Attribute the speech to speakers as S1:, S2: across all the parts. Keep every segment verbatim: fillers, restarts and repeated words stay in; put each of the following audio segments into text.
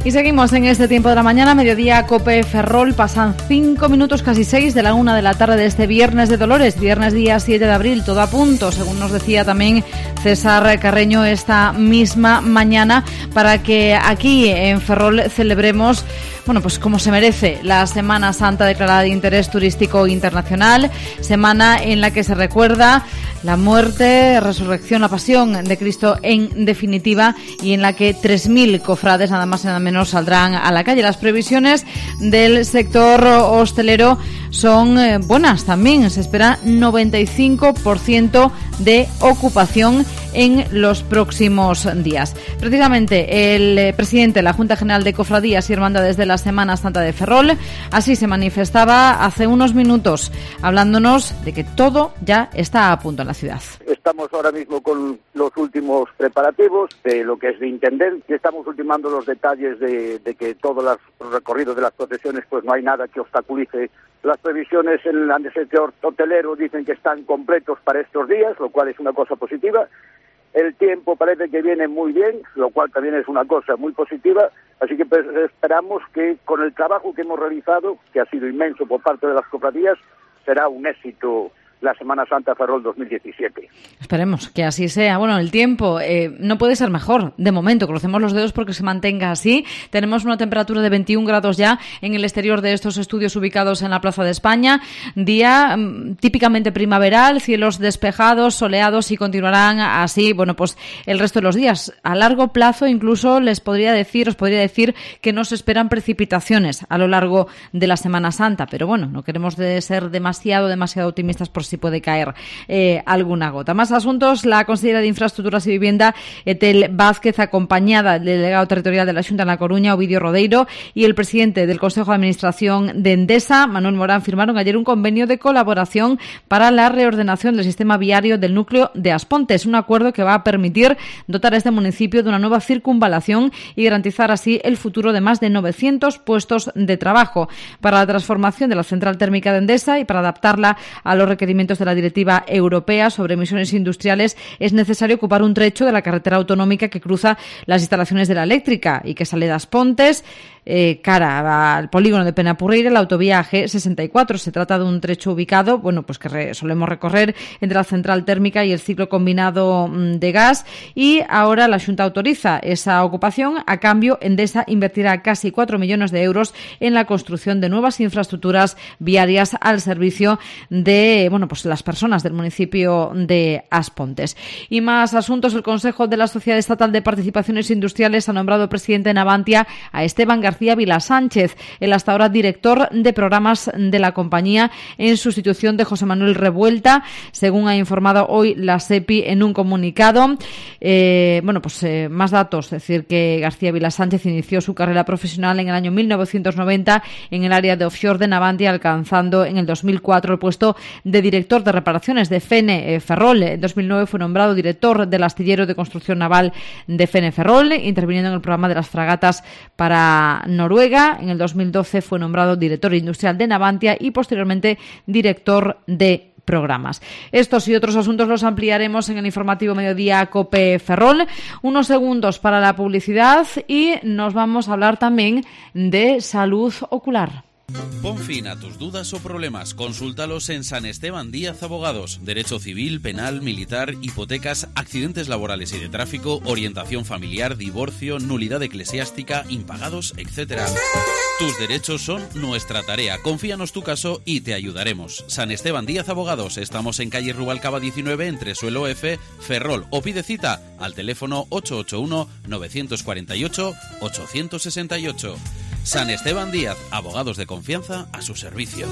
S1: Y seguimos en este tiempo de la mañana, mediodía COPE Ferrol, pasan cinco minutos, casi seis de la una de la tarde de este viernes de Dolores, viernes día siete de abril, todo a punto, según nos decía también César Carreño esta misma mañana, para que aquí en Ferrol celebremos, bueno, pues como se merece, la Semana Santa declarada de interés turístico internacional, semana en la que se recuerda la muerte, resurrección, la pasión de Cristo en definitiva, y en la que tres mil cofrades, nada más y nada menos, saldrán a la calle. Las previsiones del sector hostelero son eh, buenas también. Se espera noventa y cinco por ciento de ocupación en los próximos días. Precisamente el eh, presidente de la Junta General de Cofradías y Hermandades de la Semana Santa de Ferrol así se manifestaba hace unos minutos, hablándonos de que todo ya está a punto en la ciudad.
S2: Estamos ahora mismo con los últimos preparativos de lo que es de intendencia, estamos ultimando los detalles de, de que todos los recorridos de las procesiones, pues no hay nada que obstaculice. Las previsiones en el sector hotelero dicen que están completos para estos días, lo cual es una cosa positiva. El tiempo parece que viene muy bien, lo cual también es una cosa muy positiva. Así que pues, esperamos que con el trabajo que hemos realizado, que ha sido inmenso por parte de las cofradías, será un éxito la Semana Santa Ferrol dos mil diecisiete.
S1: Esperemos que así sea. Bueno, el tiempo eh, no puede ser mejor. De momento, crucemos los dedos porque se mantenga así. Tenemos una temperatura de veintiún grados ya en el exterior de estos estudios ubicados en la Plaza de España. Día mm, típicamente primaveral, cielos despejados, soleados, y continuarán así, bueno, pues el resto de los días. A largo plazo, incluso les podría decir, os podría decir que no se esperan precipitaciones a lo largo de la Semana Santa. Pero bueno, no queremos de ser demasiado, demasiado optimistas por si puede caer eh, alguna gota. Más asuntos. La consejera de Infraestructuras y Vivienda, Etel Vázquez, acompañada del delegado territorial de la Xunta en La Coruña, Ovidio Rodeiro, y el presidente del Consejo de Administración de Endesa, Manuel Morán, firmaron ayer un convenio de colaboración para la reordenación del sistema viario del núcleo de Asponte. Es un acuerdo que va a permitir dotar a este municipio de una nueva circunvalación y garantizar así el futuro de más de novecientos puestos de trabajo para la transformación de la central térmica de Endesa y para adaptarla a los requerimientos de la Directiva Europea sobre emisiones industriales. Es necesario ocupar un trecho de la carretera autonómica que cruza las instalaciones de la eléctrica y que sale de Aspontes eh, cara al polígono de Penapurreira, la autovía G sesenta y cuatro. Se trata de un trecho ubicado, bueno, pues que re, solemos recorrer entre la central térmica y el ciclo combinado de gas, y ahora la Xunta autoriza esa ocupación. A cambio, Endesa invertirá casi cuatro millones de euros en la construcción de nuevas infraestructuras viarias al servicio de, bueno, pues las personas del municipio de Aspontes. Y más asuntos. El Consejo de la Sociedad Estatal de Participaciones Industriales ha nombrado presidente en Avantia a Esteban García Vila Sánchez, el hasta ahora director de programas de la compañía, en sustitución de José Manuel Revuelta, según ha informado hoy la SEPI en un comunicado. Eh, bueno, pues eh, más datos. Es decir, que García Vila Sánchez inició su carrera profesional en el año mil novecientos noventa en el área de offshore de Navantia, alcanzando en el dos mil cuatro el puesto de director de reparaciones de Fene eh, Ferrol. En dos mil nueve fue nombrado director del astillero de construcción naval de Fene Ferrol, interviniendo en el programa de las fragatas para Noruega. En el dos mil doce fue nombrado director industrial de Navantia y posteriormente director de programas. Estos y otros asuntos los ampliaremos en el informativo Mediodía COPE Ferrol. Unos segundos para la publicidad y nos vamos a hablar también de salud ocular.
S3: Pon fin a tus dudas o problemas. Consúltalos en San Esteban Díaz Abogados. Derecho civil, penal, militar, hipotecas, accidentes laborales y de tráfico, orientación familiar, divorcio, nulidad eclesiástica, impagados, etcétera. Tus derechos son nuestra tarea. Confíanos tu caso y te ayudaremos. San Esteban Díaz Abogados. Estamos en calle Rubalcaba diecinueve, entre Suelo F, Ferrol. O pide cita al teléfono ocho ocho uno, nueve cuatro ocho, ocho seis ocho. San Esteban Díaz, abogados de confianza a su servicio.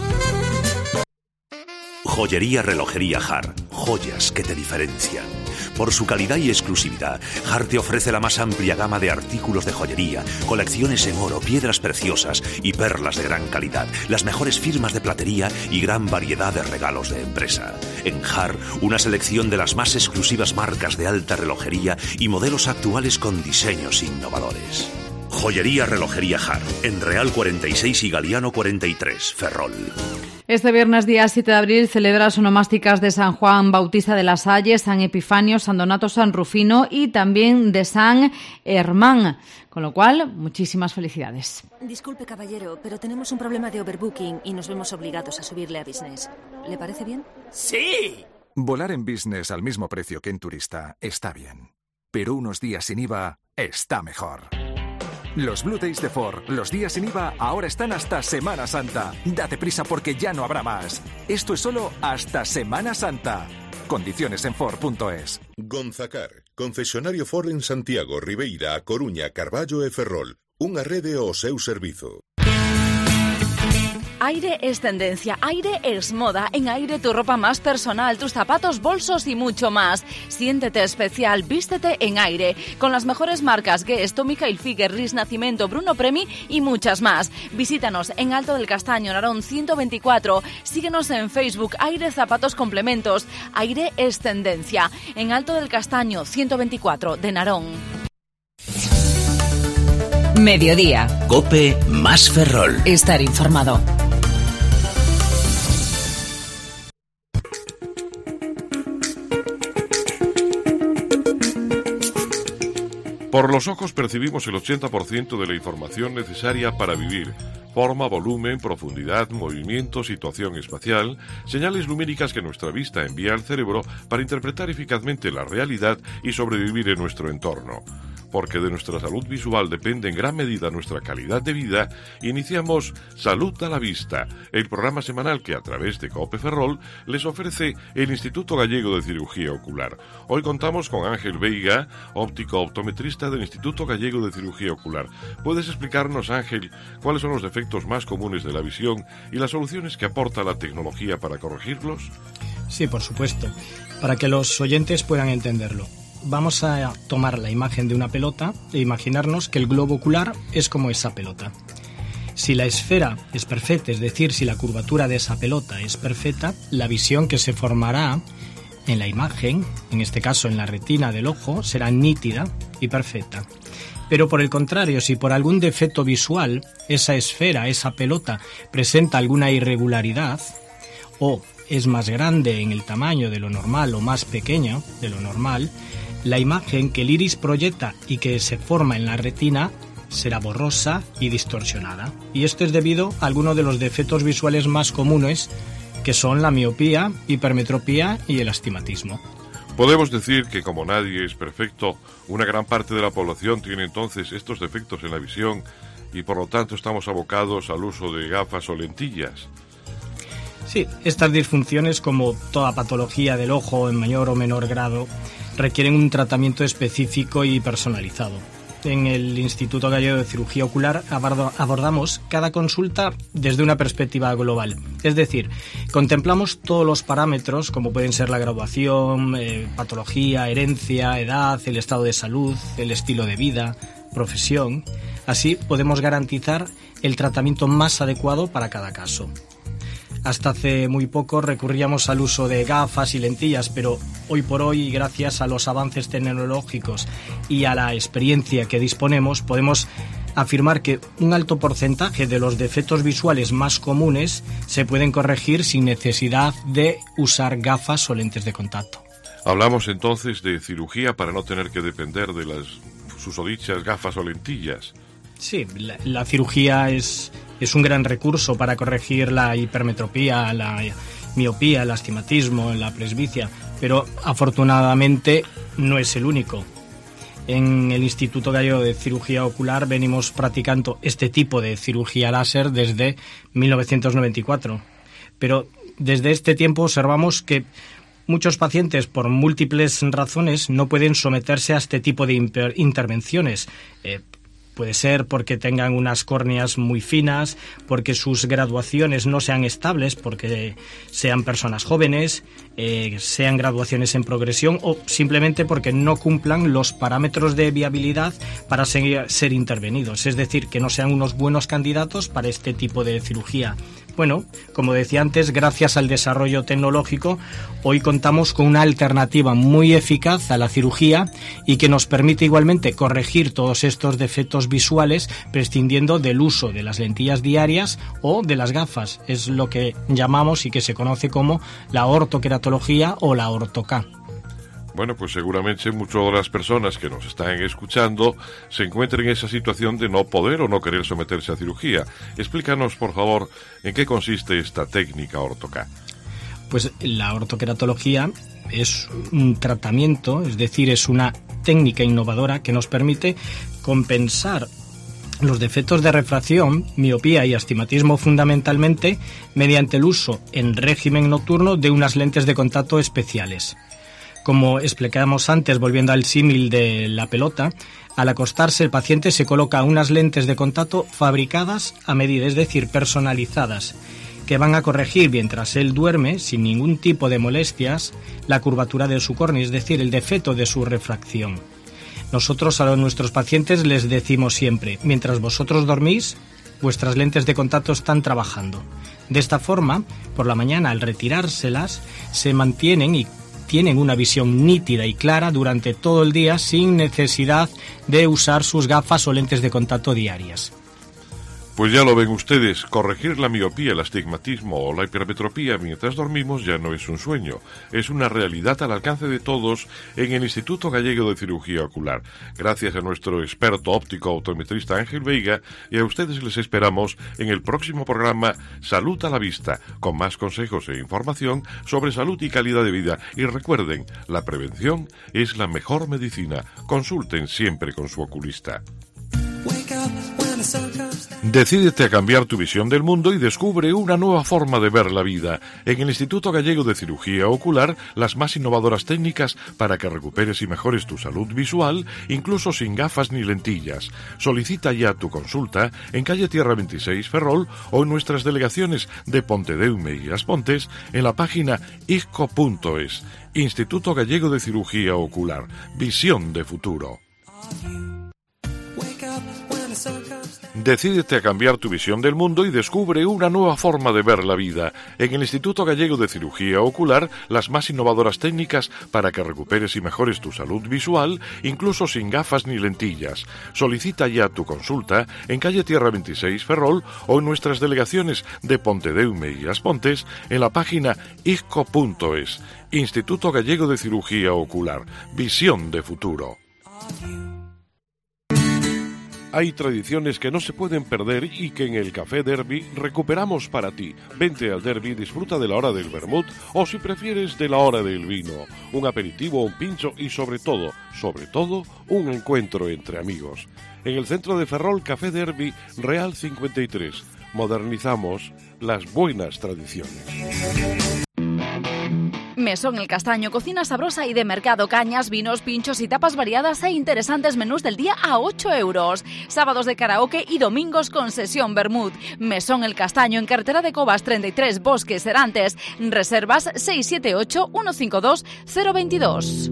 S4: Joyería Relojería Har, joyas que te diferencian. Por su calidad y exclusividad, Har te ofrece la más amplia gama de artículos de joyería, colecciones en oro, piedras preciosas y perlas de gran calidad, las mejores firmas de platería y gran variedad de regalos de empresa. En Har, una selección de las más exclusivas marcas de alta relojería y modelos actuales con diseños innovadores. Joyería Relojería Har, en Real cuarenta y seis y Galiano cuarenta y tres, Ferrol.
S1: Este viernes día siete de abril celebra las onomásticas de San Juan Bautista de la Salle, San Epifanio, San Donato, San Rufino y también de San Hermán. Con lo cual, muchísimas felicidades.
S5: Disculpe, caballero, pero tenemos un problema de overbooking y nos vemos obligados a subirle a Business. ¿Le parece bien?
S6: ¡Sí!
S7: Volar en Business al mismo precio que en Turista está bien. Pero unos días sin I V A está mejor. Los Blue Days de Ford, los días sin I V A, ahora están hasta Semana Santa. Date prisa porque ya no habrá más. Esto es solo hasta Semana Santa. Condiciones en Ford punto es.
S8: Gonzacar, concesionario Ford en Santiago, Ribeira, A Coruña, Carballo e Ferrol. Unha rede ao seu servizo.
S9: Aire es tendencia, Aire es moda. En Aire tu ropa más personal, tus zapatos, bolsos y mucho más. Siéntete especial, vístete en Aire. Con las mejores marcas Guess, Tommy Hilfiger, Ris Nacimiento, Bruno Premi y muchas más. Visítanos en Alto del Castaño, Narón ciento veinticuatro. Síguenos en Facebook, Aire Zapatos Complementos. Aire es tendencia. En Alto del Castaño, ciento veinticuatro de Narón.
S10: Mediodía.
S4: COPE más Ferrol.
S10: Estar informado.
S11: Por los ojos percibimos el ochenta por ciento de la información necesaria para vivir. Forma, volumen, profundidad, movimiento, situación espacial, señales lumínicas que nuestra vista envía al cerebro para interpretar eficazmente la realidad y sobrevivir en nuestro entorno. Porque de nuestra salud visual depende en gran medida nuestra calidad de vida, iniciamos Salud a la Vista, el programa semanal que a través de COPE Ferrol les ofrece el Instituto Gallego de Cirugía Ocular. Hoy contamos con Ángel Veiga, óptico optometrista del Instituto Gallego de Cirugía Ocular. ¿Puedes explicarnos, Ángel, cuáles son los defectos más comunes de la visión y las soluciones que aporta la tecnología para corregirlos?
S12: Sí, por supuesto, para que los oyentes puedan entenderlo. Vamos a tomar la imagen de una pelota e imaginarnos que el globo ocular es como esa pelota. Si la esfera es perfecta, es decir, si la curvatura de esa pelota es perfecta, la visión que se formará en la imagen, en este caso en la retina del ojo, será nítida y perfecta. Pero por el contrario, si por algún defecto visual esa esfera, esa pelota, presenta alguna irregularidad o es más grande en el tamaño de lo normal o más pequeño de lo normal, la imagen que el iris proyecta y que se forma en la retina será borrosa y distorsionada. Y esto es debido a algunos de los defectos visuales más comunes, que son la miopía, hipermetropía y el astigmatismo.
S11: Podemos decir que como nadie es perfecto, una gran parte de la población tiene entonces estos defectos en la visión y por lo tanto estamos abocados al uso de gafas o lentillas.
S12: Sí, estas disfunciones, como toda patología del ojo en mayor o menor grado, requieren un tratamiento específico y personalizado. En el Instituto Gallego de Cirugía Ocular abordamos cada consulta desde una perspectiva global. Es decir, contemplamos todos los parámetros, como pueden ser la graduación, eh, patología, herencia, edad, el estado de salud, el estilo de vida, profesión. Así podemos garantizar el tratamiento más adecuado para cada caso. Hasta hace muy poco recurríamos al uso de gafas y lentillas, pero hoy por hoy, gracias a los avances tecnológicos y a la experiencia que disponemos, podemos afirmar que un alto porcentaje de los defectos visuales más comunes se pueden corregir sin necesidad de usar gafas o lentes de contacto.
S11: Hablamos entonces de cirugía para no tener que depender de las susodichas gafas o lentillas.
S12: Sí, la, la cirugía es... Es un gran recurso para corregir la hipermetropía, la miopía, el astigmatismo, la presbicia, pero afortunadamente no es el único. En el Instituto Gallego de Cirugía Ocular venimos practicando este tipo de cirugía láser desde mil novecientos noventa y cuatro, pero desde este tiempo observamos que muchos pacientes, por múltiples razones, no pueden someterse a este tipo de imper- intervenciones. Eh, Puede ser porque tengan unas córneas muy finas, porque sus graduaciones no sean estables, porque sean personas jóvenes, eh, sean graduaciones en progresión o simplemente porque no cumplan los parámetros de viabilidad para ser, ser intervenidos. Es decir, que no sean unos buenos candidatos para este tipo de cirugía. Bueno, como decía antes, gracias al desarrollo tecnológico, hoy contamos con una alternativa muy eficaz a la cirugía y que nos permite igualmente corregir todos estos defectos visuales prescindiendo del uso de las lentillas diarias o de las gafas. Es lo que llamamos y que se conoce como la ortoqueratología o la orto-K.
S11: Bueno, pues seguramente muchas de las personas que nos están escuchando se encuentran en esa situación de no poder o no querer someterse a cirugía. Explícanos, por favor, en qué consiste esta técnica orto-K.
S12: Pues la ortoqueratología es un tratamiento, es decir, es una técnica innovadora que nos permite compensar los defectos de refracción, miopía y astigmatismo fundamentalmente mediante el uso en régimen nocturno de unas lentes de contacto especiales. Como explicábamos antes, volviendo al símil de la pelota, al acostarse el paciente se coloca unas lentes de contacto fabricadas a medida, es decir, personalizadas, que van a corregir mientras él duerme, sin ningún tipo de molestias, la curvatura de su córnea, es decir, el defecto de su refracción. Nosotros a nuestros pacientes les decimos siempre, mientras vosotros dormís, vuestras lentes de contacto están trabajando. De esta forma, por la mañana, al retirárselas, se mantienen y tienen una visión nítida y clara durante todo el día sin necesidad de usar sus gafas o lentes de contacto diarias.
S11: Pues ya lo ven ustedes, corregir la miopía, el astigmatismo o la hipermetropía mientras dormimos ya no es un sueño, es una realidad al alcance de todos en el Instituto Gallego de Cirugía Ocular. Gracias a nuestro experto óptico optometrista Ángel Veiga, y a ustedes les esperamos en el próximo programa Salud a la Vista, con más consejos e información sobre salud y calidad de vida. Y recuerden, la prevención es la mejor medicina. Consulten siempre con su oculista. Decídete a cambiar tu visión del mundo y descubre una nueva forma de ver la vida. En el Instituto Gallego de Cirugía Ocular, las más innovadoras técnicas para que recuperes y mejores tu salud visual, incluso sin gafas ni lentillas. Solicita ya tu consulta en calle Tierra veintiséis, Ferrol, o en nuestras delegaciones de Pontedeume y As Pontes en la página isco punto es. Instituto Gallego de Cirugía Ocular. Visión de futuro. Decídete a cambiar tu visión del mundo y descubre una nueva forma de ver la vida. En el Instituto Gallego de Cirugía Ocular, las más innovadoras técnicas para que recuperes y mejores tu salud visual, incluso sin gafas ni lentillas. Solicita ya tu consulta en calle Tierra veintiséis, Ferrol, o en nuestras delegaciones de Pontedeume y As Pontes en la página isco punto es. Instituto Gallego de Cirugía Ocular. Visión de futuro. Hay tradiciones que no se pueden perder y que en el Café Derby recuperamos para ti. Vente al Derby, disfruta de la hora del vermut o, si prefieres, de la hora del vino. Un aperitivo, un pincho y, sobre todo, sobre todo, un encuentro entre amigos. En el centro de Ferrol, Café Derby, Real cincuenta y tres. Modernizamos las buenas tradiciones.
S9: Mesón El Castaño, cocina sabrosa y de mercado, cañas, vinos, pinchos y tapas variadas e interesantes menús del día a ocho euros. Sábados de karaoke y domingos con sesión vermut. Mesón El Castaño, en carretera de Cobas treinta y tres, Bosques Serantes. Reservas seis siete ocho, uno cinco dos, cero dos dos.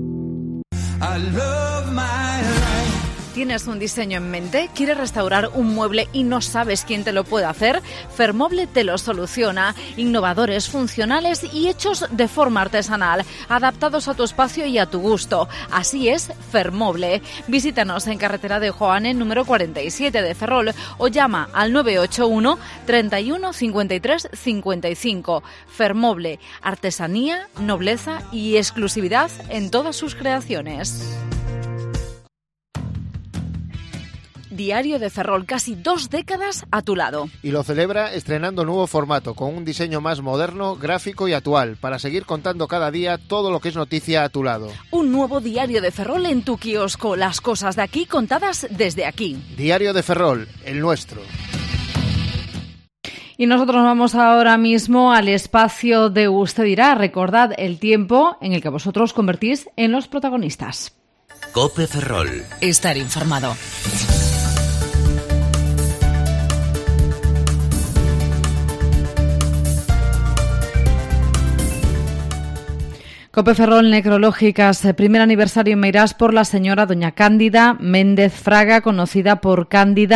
S9: ¿Tienes un diseño en mente? ¿Quieres restaurar un mueble y no sabes quién te lo puede hacer? Fermoble te lo soluciona. Innovadores, funcionales y hechos de forma artesanal, adaptados a tu espacio y a tu gusto. Así es Fermoble. Visítanos en carretera de Joane, número cuarenta y siete de Ferrol, o llama al nueve ocho uno, treinta y uno, cincuenta y tres, cincuenta y cinco. Fermoble, artesanía, nobleza y exclusividad en todas sus creaciones. Diario de Ferrol, casi dos décadas a tu lado.
S6: Y lo celebra estrenando nuevo formato, con un diseño más moderno, gráfico y actual, para seguir contando cada día todo lo que es noticia a tu lado.
S9: Un nuevo Diario de Ferrol en tu kiosco, las cosas de aquí contadas desde aquí.
S6: Diario de Ferrol, el nuestro.
S1: Y nosotros vamos ahora mismo al espacio de Usted dirá. Recordad el tiempo en el que vosotros convertís en los protagonistas.
S10: COPE Ferrol. Estar informado.
S1: COPE Ferrol, necrológicas, primer aniversario en Meirás por la señora doña Cándida Méndez Fraga, conocida por Cándida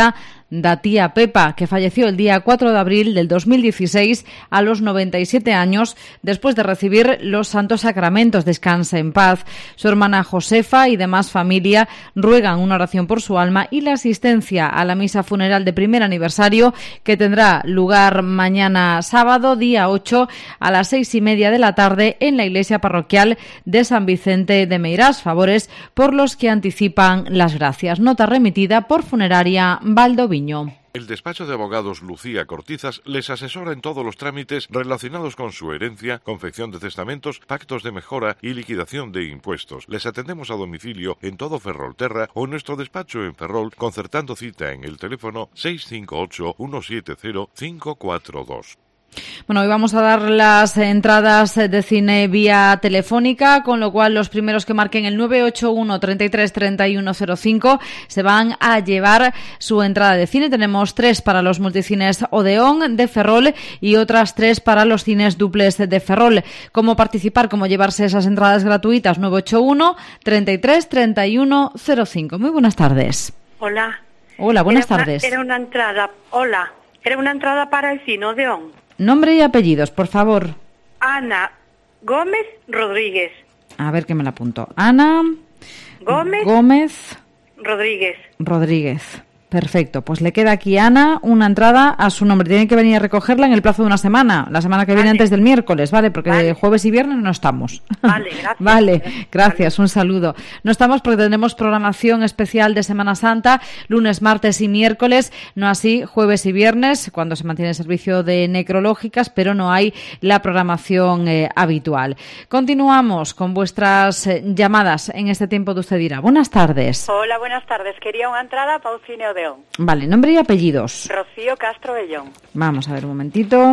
S1: da tía Pepa, que falleció el día cuatro de abril del dos mil dieciséis a los noventa y siete años después de recibir los santos sacramentos. Descanse en paz. Su hermana Josefa y demás familia ruegan una oración por su alma y la asistencia a la misa funeral de primer aniversario que tendrá lugar mañana sábado, día ocho, a las seis y media de la tarde en la iglesia parroquial de San Vicente de Meirás. Favores por los que anticipan las gracias. Nota remitida por Funeraria Valdoviño.
S11: El despacho de abogados Lucía Cortizas les asesora en todos los trámites relacionados con su herencia, confección de testamentos, pactos de mejora y liquidación de impuestos. Les atendemos a domicilio en todo Ferrolterra o en nuestro despacho en Ferrol, concertando cita en el teléfono seis cinco ocho, uno siete cero, cinco cuatro dos.
S1: Bueno, hoy vamos a dar las entradas de cine vía telefónica, con lo cual los primeros que marquen el nueve ocho uno, treinta y tres, treinta y uno cero cinco se van a llevar su entrada de cine. Tenemos tres para los multicines Odeón de Ferrol y otras tres para los cines duples de Ferrol. ¿Cómo participar? ¿Cómo llevarse esas entradas gratuitas? nueve ocho uno, treinta y tres, treinta y uno cero cinco. Muy buenas tardes.
S13: Hola.
S1: Hola, buenas
S13: era una,
S1: tardes.
S13: Era una entrada, hola, era una entrada para el cine Odeón.
S1: Nombre y apellidos, por favor.
S13: Ana Gómez Rodríguez.
S1: A ver que me la apunto. Ana
S13: Gómez,
S1: Gómez
S13: Rodríguez.
S1: Rodríguez. Perfecto, pues le queda aquí a Ana una entrada a su nombre. Tiene que venir a recogerla en el plazo de una semana, la semana que viene vale. Antes del miércoles, ¿vale? Porque vale. Jueves y viernes no estamos.
S13: Vale, gracias.
S1: Vale, gracias, un saludo. No estamos porque tenemos programación especial de Semana Santa, lunes, martes y miércoles, no así jueves y viernes, cuando se mantiene el servicio de necrológicas, pero no hay la programación eh, habitual. Continuamos con vuestras eh, llamadas en este tiempo de Usted Dirá. Buenas tardes.
S13: Hola, buenas tardes. Quería una entrada para un cine Odeón.
S1: Vale, nombre y apellidos.
S13: Rocío Castro Bellón.
S1: Vamos a ver un momentito.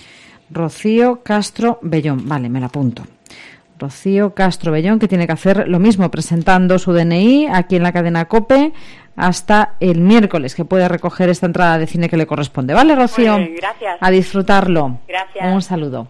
S1: Rocío Castro Bellón. Vale, me la apunto. Rocío Castro Bellón, que tiene que hacer lo mismo, presentando su D N I aquí en la cadena COPE hasta el miércoles, que puede recoger esta entrada de cine que le corresponde. ¿Vale, Rocío?
S13: Muy bien, gracias.
S1: A disfrutarlo.
S13: Gracias.
S1: Un saludo.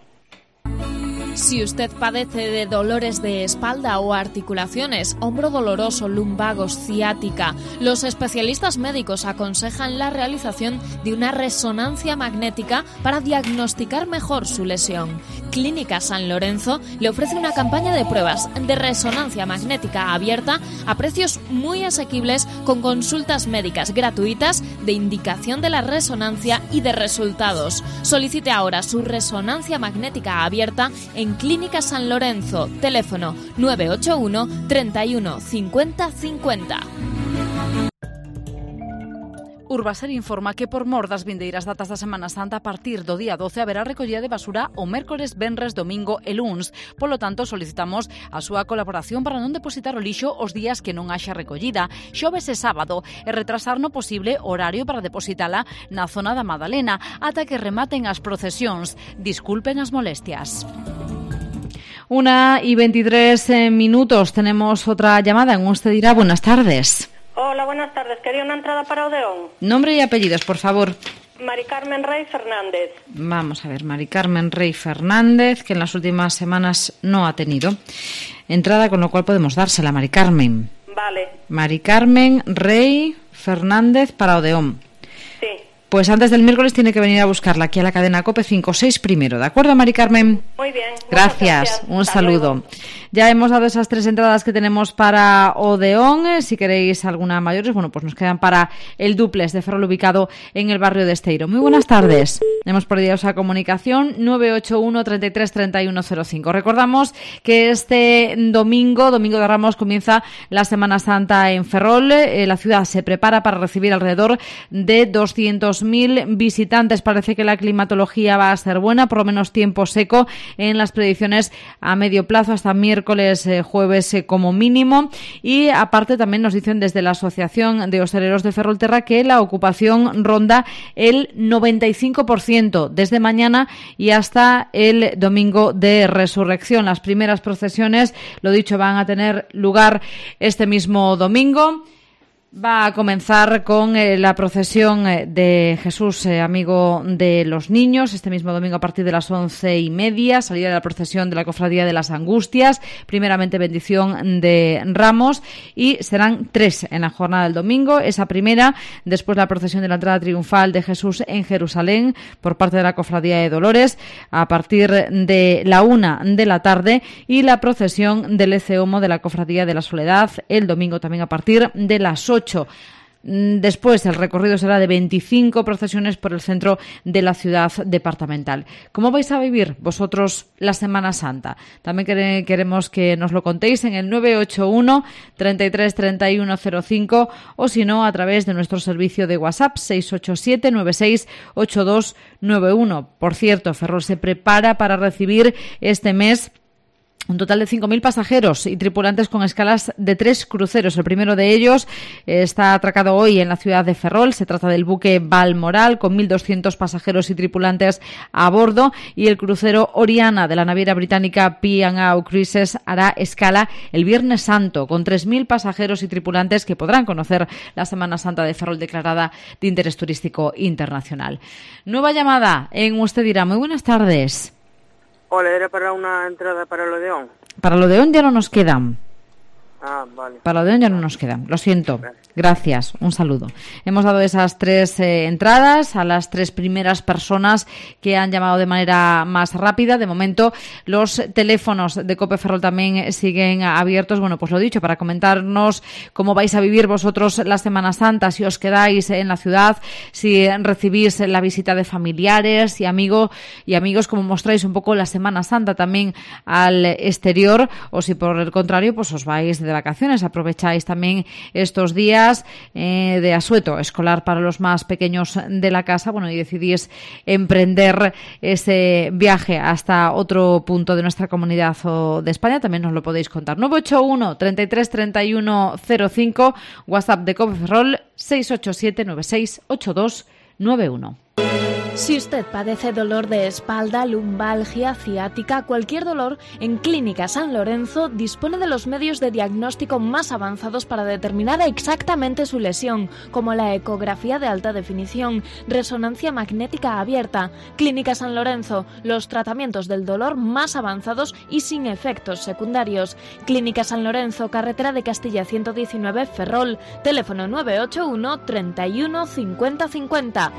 S14: Si usted padece de dolores de espalda o articulaciones, hombro doloroso, lumbagos, ciática, los especialistas médicos aconsejan la realización de una resonancia magnética para diagnosticar mejor su lesión. Clínica San Lorenzo le ofrece una campaña de pruebas de resonancia magnética abierta a precios muy asequibles, con consultas médicas gratuitas de indicación de la resonancia y de resultados. Solicite ahora su resonancia magnética abierta en Clínica San Lorenzo. Teléfono nueve ocho uno, treinta y uno, cincuenta, cincuenta.
S9: Urbaser informa que por mor das vindeiras datas da Semana Santa, a partir do día doce haberá recollida de basura o mércores, venres, domingo e luns. Polo tanto, solicitamos a súa colaboración para non depositar o lixo os días que non haxa recollida, xoves e sábado, e retrasar no posible horario para depositala na zona da Madalena ata que rematen as procesións. Disculpen as molestias.
S1: Una y veintitrés minutos. Tenemos otra llamada en Usted Dirá. Buenas tardes.
S13: Hola, buenas tardes. Quería una entrada para Odeón.
S1: Nombre y apellidos, por favor.
S13: Mari Carmen Rey Fernández.
S1: Vamos a ver, Mari Carmen Rey Fernández, que en las últimas semanas no ha tenido entrada, con lo cual podemos dársela a Mari Carmen.
S13: Vale.
S1: Mari Carmen Rey Fernández para Odeón.
S13: Sí.
S1: Pues antes del miércoles tiene que venir a buscarla aquí a la cadena COPE cinco seis primero. ¿De acuerdo, Mari Carmen?
S13: Muy bien.
S1: Gracias.
S13: gracias.
S1: Un
S13: Hasta
S1: saludo.
S13: Luego.
S1: Ya hemos dado esas tres entradas que tenemos para Odeón. Si queréis alguna mayores, bueno, pues nos quedan para el duplex de Ferrol, ubicado en el barrio de Esteiro. Muy buenas tardes. Hemos perdido esa comunicación. nueve ocho uno, treinta y tres, treinta y uno cero cinco. Recordamos que este domingo, domingo de Ramos, comienza la Semana Santa en Ferrol. Eh, la ciudad se prepara para recibir alrededor de doscientos mil visitantes. Parece que la climatología va a ser buena, por lo menos tiempo seco en las predicciones a medio plazo, hasta miércoles, eh, jueves eh, como mínimo. Y aparte también nos dicen desde la Asociación de Hosteleros de Ferrolterra que la ocupación ronda el noventa y cinco por ciento desde mañana y hasta el domingo de Resurrección. Las primeras procesiones, lo dicho, van a tener lugar este mismo domingo. Va a comenzar con eh, la procesión eh, de Jesús, eh, amigo de los niños, este mismo domingo a partir de las once y media, salida de la procesión de la Cofradía de las Angustias, primeramente bendición de Ramos, y serán tres en la jornada del domingo. Esa primera, después la procesión de la entrada triunfal de Jesús en Jerusalén por parte de la Cofradía de Dolores a partir de la una de la tarde, y la procesión del Ece Homo de la Cofradía de la Soledad el domingo también a partir de las ocho. Después el recorrido será de veinticinco procesiones por el centro de la ciudad departamental. ¿Cómo vais a vivir vosotros la Semana Santa? También queremos que nos lo contéis en el nueve ocho uno, treinta y tres, treinta y uno cero cinco, o si no a través de nuestro servicio de WhatsApp seis ocho siete, nueve seis ocho dos nueve uno. Por cierto, Ferrol se prepara para recibir este mes un total de cinco mil pasajeros y tripulantes con escalas de tres cruceros. El primero de ellos está atracado hoy en la ciudad de Ferrol. Se trata del buque Balmoral, con mil doscientos pasajeros y tripulantes a bordo, y el crucero Oriana de la naviera británica P and O Cruises hará escala el Viernes Santo, con tres mil pasajeros y tripulantes que podrán conocer la Semana Santa de Ferrol, declarada de interés turístico internacional. Nueva llamada en Usted Dirá. Muy buenas tardes.
S15: Hola, era para una entrada para el Odeón.
S1: Para el Odeón ya no nos quedan.
S15: Ah, vale.
S1: Para el Odeón ya no nos quedan. Lo siento. Gracias. Un saludo. Hemos dado esas tres eh, entradas a las tres primeras personas que han llamado de manera más rápida. De momento, los teléfonos de COPE Ferrol también siguen abiertos. Bueno, pues lo dicho, para comentarnos cómo vais a vivir vosotros la Semana Santa, si os quedáis en la ciudad, si recibís la visita de familiares y amigos y amigos, cómo mostráis un poco la Semana Santa también al exterior, o si por el contrario, pues os vais de vacaciones, aprovecháis también estos días eh, de asueto escolar para los más pequeños de la casa, bueno, y decidís emprender ese viaje hasta otro punto de nuestra comunidad o de España. También nos lo podéis contar. nueve ocho uno, treinta y tres, treinta y uno cero cinco, WhatsApp de COPE Ferrol seis ocho siete, nueve seis ocho dos nueve uno.
S14: Si usted padece dolor de espalda, lumbalgia, ciática, cualquier dolor, en Clínica San Lorenzo dispone de los medios de diagnóstico más avanzados para determinar exactamente su lesión, como la ecografía de alta definición, resonancia magnética abierta. Clínica San Lorenzo, los tratamientos del dolor más avanzados y sin efectos secundarios. Clínica San Lorenzo, carretera de Castilla ciento diecinueve, Ferrol, teléfono nueve ocho uno, treinta y uno, cincuenta cincuenta.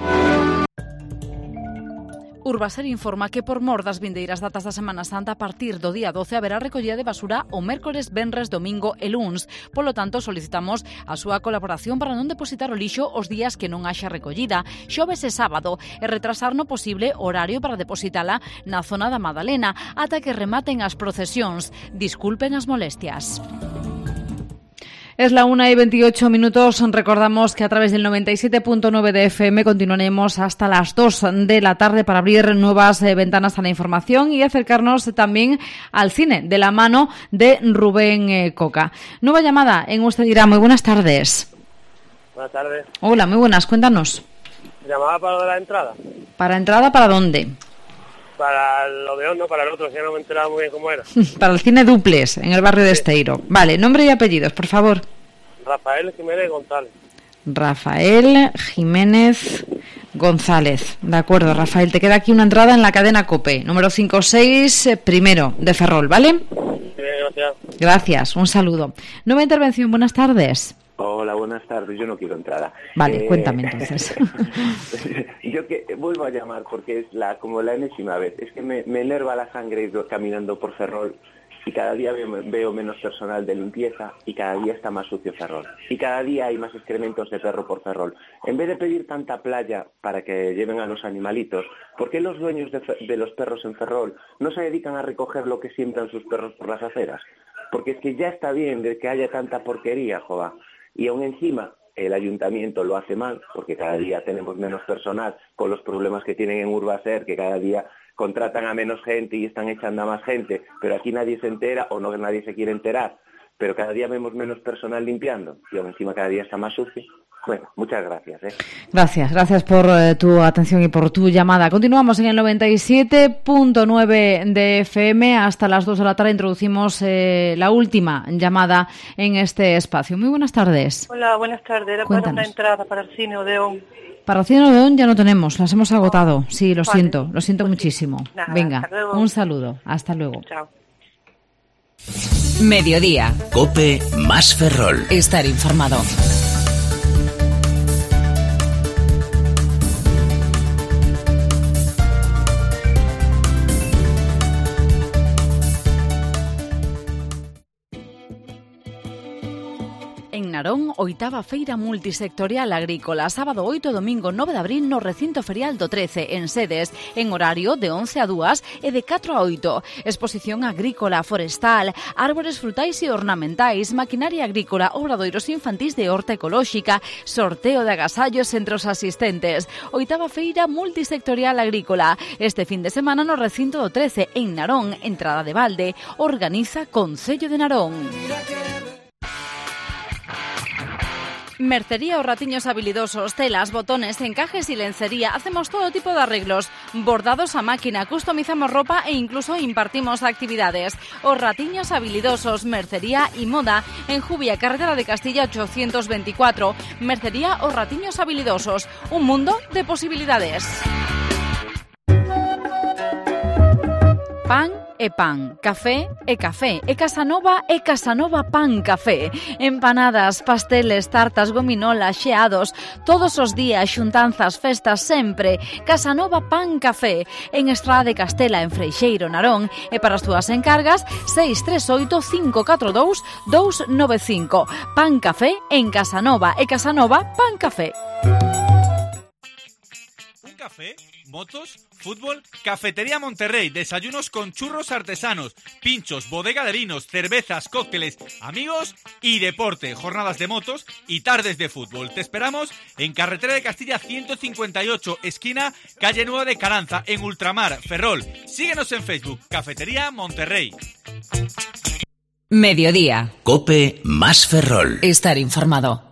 S9: Urbaser informa que por mor das vindeiras datas da Semana Santa, a partir do día doce haberá recollida de basura o mércores, venres, domingo e luns. Polo tanto, solicitamos a súa colaboración para non depositar o lixo os días que non haxa recollida, xoves e sábado, e retrasar no posible o horario para depositala na zona da Madalena ata que rematen as procesións. Disculpen as molestias.
S1: Es la una y veintiocho minutos. Recordamos que a través del noventa y siete punto nueve de F M continuaremos hasta las dos de la tarde para abrir nuevas eh, ventanas a la información y acercarnos también al cine de la mano de Rubén eh, Coca. Nueva llamada en Usted Dirá. Muy buenas tardes.
S15: Buenas tardes.
S1: Hola, muy buenas. Cuéntanos.
S15: ¿Llamaba para lo de la entrada?
S1: ¿Para entrada para dónde?
S15: Para el Odeón, no, para el otro, si no me he enterado muy bien cómo era.
S1: Para el cine Duples, en el barrio de Esteiro. Vale, nombre y apellidos, por favor.
S15: Rafael Jiménez González.
S1: Rafael Jiménez González. De acuerdo, Rafael, te queda aquí una entrada en la cadena COPE, número cinco seis, primero, de Ferrol, ¿vale?
S15: Bien, gracias.
S1: Gracias, un saludo. Nueva intervención, buenas tardes.
S16: Hola, buenas tardes. Yo no quiero entrada.
S1: Vale,
S16: eh...
S1: cuéntame entonces.
S16: Yo que vuelvo a llamar porque es la como la enésima vez. Es que me, me enerva la sangre ir caminando por Ferrol y cada día veo, veo menos personal de limpieza y cada día está más sucio Ferrol. Y cada día hay más excrementos de perro por Ferrol. En vez de pedir tanta playa para que lleven a los animalitos, ¿por qué los dueños de, de los perros en Ferrol no se dedican a recoger lo que siembran sus perros por las aceras? Porque es que ya está bien de que haya tanta porquería, joder. Y aún encima el ayuntamiento lo hace mal, porque cada día tenemos menos personal con los problemas que tienen en Urbaser, que cada día contratan a menos gente y están echando a más gente, pero aquí nadie se entera o no nadie se quiere enterar. pero cada día vemos menos personal limpiando y aún encima cada día está más sucio. Bueno, muchas gracias. ¿eh?
S1: Gracias, gracias por eh, tu atención y por tu llamada. Continuamos en el noventa y siete punto nueve de F M. Hasta las dos de la tarde introducimos eh, la última llamada en este espacio. Muy buenas tardes.
S13: Hola, buenas tardes. Era
S1: Cuéntanos.
S13: para una entrada para el cine Odeón.
S1: Para el Cine Odeón ya no tenemos, las hemos agotado. Sí, lo
S13: Vale.
S1: siento, lo siento muchísimo.
S13: Nada,
S1: Venga,
S13: hasta luego.
S1: un saludo. Hasta luego.
S13: Chao.
S10: Mediodía.
S4: Cope más Ferrol.
S10: Estar informado.
S9: En Narón, oitava feira multisectorial agrícola, sábado oito, domingo nove de abril no recinto ferial do trece, en sedes, en horario de once a dúas e de catro a oito. Exposición agrícola, forestal, árbores frutais e ornamentais, maquinaria agrícola, obradoiros infantís de horta ecolóxica, sorteo de agasallos entre os asistentes. Oitava feira multisectorial agrícola, este fin de semana no recinto do trece, en Narón, entrada de balde, organiza Concello de Narón. Mercería Os Ratiños Habilidosos, telas, botones, encajes y lencería. Hacemos todo tipo de arreglos, bordados a máquina, customizamos ropa e incluso impartimos actividades. Os Ratiños Habilidosos, mercería y moda, en Jubia, carretera de Castilla ochocientos veinticuatro. Mercería Os Ratiños Habilidosos, un mundo de posibilidades. Pan e pan, café e café, e Casanova e Casanova Pan Café. Empanadas, pasteles, tartas, gominolas, xeados, todos os días, xuntanzas, festas, sempre. Casanova Pan Café, en Estrada de Castela, en Freixeiro, Narón, e para as túas encargas, seis tres oito, cinco catro dous, dous nove cinco. Pan Café en Casanova e Casanova Pan Café.
S17: ¿Un café? ¿Motos? ¿Fútbol? Cafetería Monterrey, desayunos con churros artesanos, pinchos, bodega de vinos, cervezas, cócteles, amigos y deporte, jornadas de motos y tardes de fútbol. Te esperamos en Carretera de Castilla ciento cincuenta y ocho, esquina Calle Nueva de Caranza, en Ultramar, Ferrol. Síguenos en Facebook, Cafetería Monterrey.
S10: Mediodía.
S4: Cope más Ferrol.
S10: Estar informado.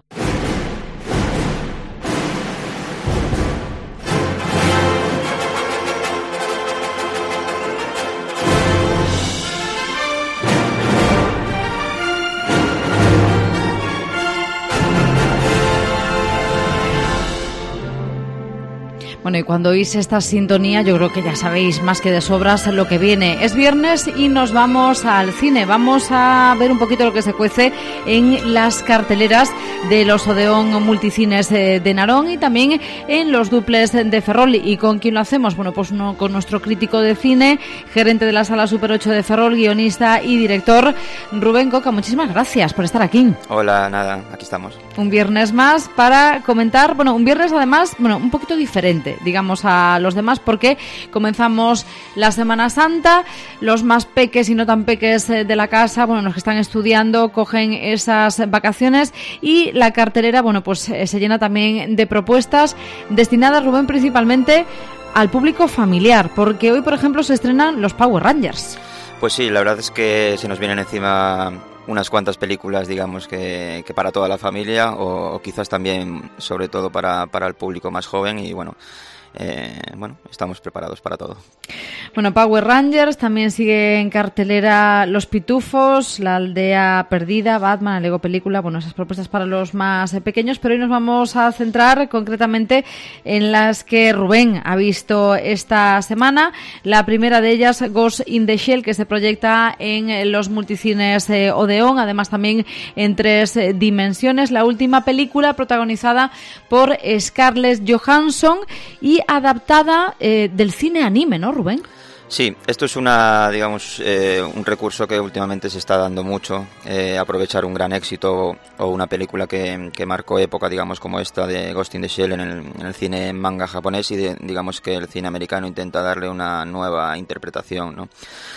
S1: Bueno, y cuando oís esta sintonía, yo creo que ya sabéis más que de sobras lo que viene. Es viernes y nos vamos al cine. Vamos a ver un poquito lo que se cuece en las carteleras de los Odeón Multicines de Narón y también en los duples de Ferrol. ¿Y con quién lo hacemos? Bueno, pues uno, con nuestro crítico de cine, gerente de la Sala Super ocho de Ferrol, guionista y director, Rubén Coca. Muchísimas gracias por estar aquí.
S18: Hola, nada, aquí estamos.
S1: Un viernes más para comentar, bueno, un viernes además, bueno, un poquito diferente, digamos, a los demás, porque comenzamos la Semana Santa, los más peques y no tan peques de la casa, bueno, los que están estudiando cogen esas vacaciones y la cartelera, bueno, pues se llena también de propuestas destinadas, Rubén, principalmente al público familiar, porque hoy, por ejemplo, se estrenan los Power Rangers.
S18: Pues sí, la verdad es que se nos vienen encima unas cuantas películas, digamos, que, que para toda la familia o, o quizás también, sobre todo, para, para el público más joven y, bueno, eh, bueno, estamos preparados para todo.
S1: Bueno, Power Rangers, también sigue en cartelera Los Pitufos, La Aldea Perdida, Batman, el Lego Película, bueno, esas propuestas para los más pequeños, pero hoy nos vamos a centrar concretamente en las que Rubén ha visto esta semana. La primera de ellas, Ghost in the Shell, que se proyecta en los multicines eh, Odeón, además también en tres eh, dimensiones. La última película protagonizada por Scarlett Johansson y adaptada eh, del cine anime, ¿no, Rubén?
S18: Sí, esto es una, digamos, eh, un recurso que últimamente se está dando mucho, eh, aprovechar un gran éxito o una película que, que marcó época, digamos, como esta de Ghost in the Shell en el, en el cine manga japonés y de, digamos que el cine americano intenta darle una nueva interpretación, ¿no?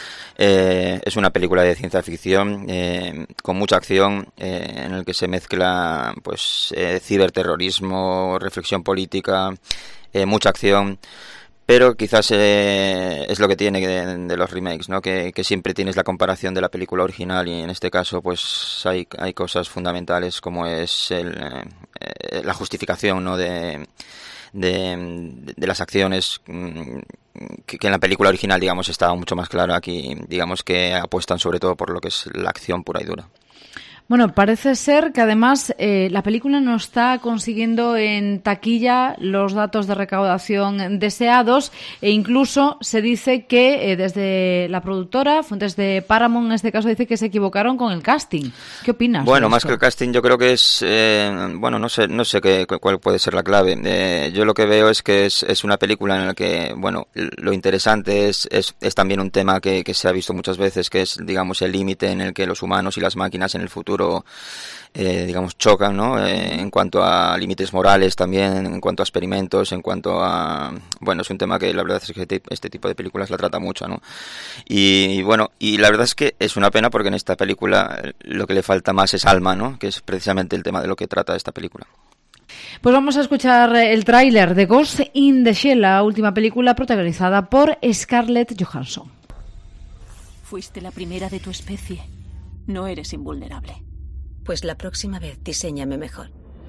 S18: Eh, es una película de ciencia ficción eh, con mucha acción, eh, en el que se mezcla, pues, eh, ciberterrorismo, reflexión política, eh, mucha acción. pero quizás eh, es lo que tiene de, de los remakes, ¿no? Que, que siempre tienes la comparación de la película original, y en este caso pues hay, hay cosas fundamentales como es el, eh, la justificación, ¿no? de, de, de las acciones, que, que en la película original, digamos, estaba mucho más claro. Aquí, digamos, que apuestan sobre todo por lo que es la acción pura y dura.
S1: Bueno, parece ser que además eh, la película no está consiguiendo en taquilla los datos de recaudación deseados, e incluso se dice que eh, desde la productora, fuentes de Paramount en este caso, dice que se equivocaron con el casting. ¿Qué opinas?
S18: Bueno, más que el casting, yo creo que es, eh, bueno, no sé, no sé qué, cuál puede ser la clave. Eh, yo lo que veo es que es, es una película en la que, bueno, lo interesante es, es, es también un tema que, que se ha visto muchas veces, que es, digamos, el límite en el que los humanos y las máquinas en el futuro Eh, digamos, chocan, ¿no? Eh, en cuanto a límites morales también, en cuanto a experimentos, en cuanto a... Bueno, es un tema que la verdad es que este tipo de películas la trata mucho, ¿no? Y, y bueno, y la verdad es que es una pena porque en esta película lo que le falta más es alma, ¿no? Que es precisamente el tema de lo que trata esta película.
S1: Pues vamos a escuchar el tráiler de Ghost in the Shell, la última película protagonizada por Scarlett Johansson.
S5: Fuiste la primera de tu especie. No eres invulnerable. Pues la próxima vez diséñame mejor.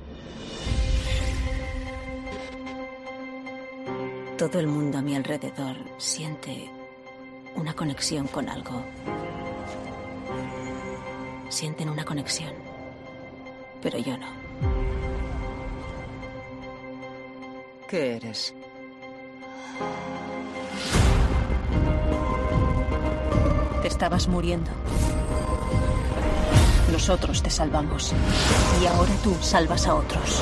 S5: Todo el mundo a mi alrededor siente una conexión con algo. Sienten una conexión, pero yo no. ¿Qué eres? Te estabas muriendo. Nosotros te salvamos. Y ahora tú salvas a otros.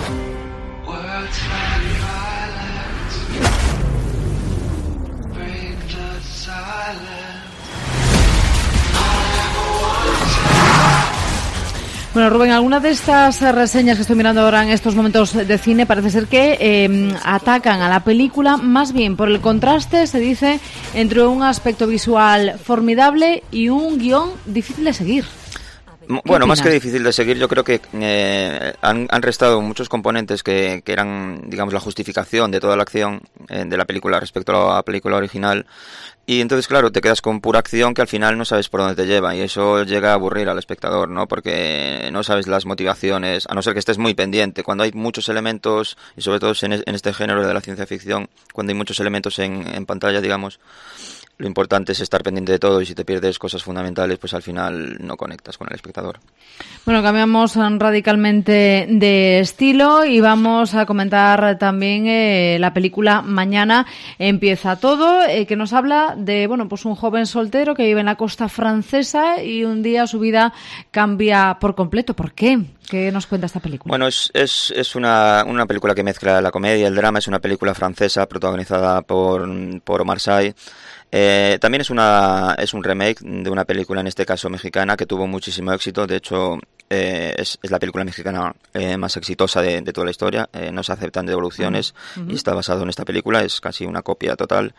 S1: Bueno, Rubén, algunas de estas reseñas que estoy mirando ahora en estos momentos de cine parece ser que eh, atacan a la película más bien por el contraste, se dice, entre un aspecto visual formidable y un guión difícil de seguir.
S18: Bueno, más que difícil de seguir, yo creo que eh, han, han restado muchos componentes que, que eran, digamos, la justificación de toda la acción eh, de la película respecto a la película original. Y entonces, claro, te quedas con pura acción que al final no sabes por dónde te lleva, y eso llega a aburrir al espectador, ¿no? Porque no sabes las motivaciones, a no ser que estés muy pendiente. Cuando hay muchos elementos, y sobre todo en, en este género de la ciencia ficción, cuando hay muchos elementos en, en pantalla, digamos, lo importante es estar pendiente de todo, y si te pierdes cosas fundamentales, pues al final no conectas con el espectador.
S1: Bueno, cambiamos radicalmente de estilo y vamos a comentar también eh, la película Mañana empieza todo, eh, que nos habla de, bueno, pues un joven soltero que vive en la costa francesa y un día su vida cambia por completo. ¿Por qué? ¿Qué nos cuenta esta película?
S18: Bueno, es, es, es una, una película que mezcla la comedia y el drama. Es una película francesa protagonizada por, por Omar Sy. Eh, también es una es un remake de una película, en este caso mexicana, que tuvo muchísimo éxito. De hecho, eh, es, es la película mexicana eh, más exitosa de, de toda la historia. Eh, no se aceptan devoluciones uh-huh. y está basado en esta película. Es casi una copia total.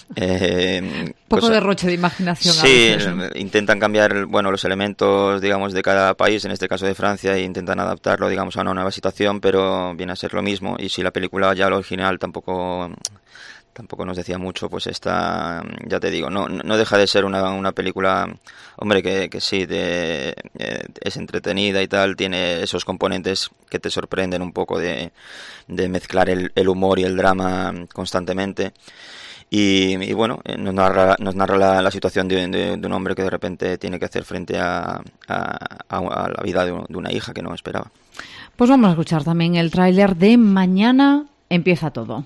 S18: Eh,
S1: Poco
S18: cosa,
S1: derroche de imaginación.
S18: Sí,
S1: a veces, ¿no?
S18: Intentan cambiar, bueno, los elementos, digamos, de cada país, en este caso de Francia, e intentan adaptarlo, digamos, a una nueva situación, pero viene a ser lo mismo. Y si la película ya la original tampoco... tampoco nos decía mucho, pues esta, ya te digo, no no deja de ser una, una película, hombre, que, que sí, de, eh, es entretenida y tal, tiene esos componentes que te sorprenden un poco de, de mezclar el, el humor y el drama constantemente. Y, y bueno, nos narra, nos narra la, la situación de, de, de un hombre que de repente tiene que hacer frente a, a, a la vida de, de una hija que no esperaba.
S1: Pues vamos a escuchar también el tráiler de Mañana empieza todo.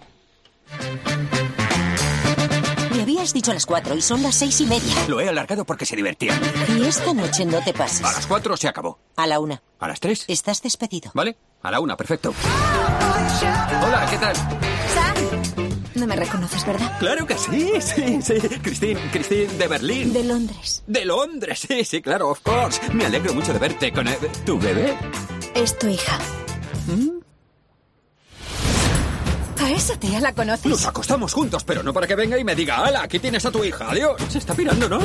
S19: Me habías dicho a las cuatro y son las seis y media.
S20: Lo he alargado porque se divertían.
S19: Y esta noche no te pases.
S20: A las cuatro se acabó.
S19: A la una.
S20: ¿A las tres?
S19: Estás despedido.
S20: Vale, a la una, perfecto. Hola, ¿qué tal?
S19: Sam, no me reconoces, ¿verdad?
S20: Claro que sí, sí, sí. Christine, Christine de Berlín.
S19: De Londres.
S20: De Londres, sí, sí, claro, of course. Me alegro mucho de verte con... Eh, ¿tu bebé?
S19: Es tu hija.
S20: ¿Mm?
S19: ¿A esa tía la conoces?
S20: Nos acostamos juntos, pero no para que venga y me diga, ¡hala, aquí tienes a tu hija! ¡Adiós! Se está pirando, ¿no?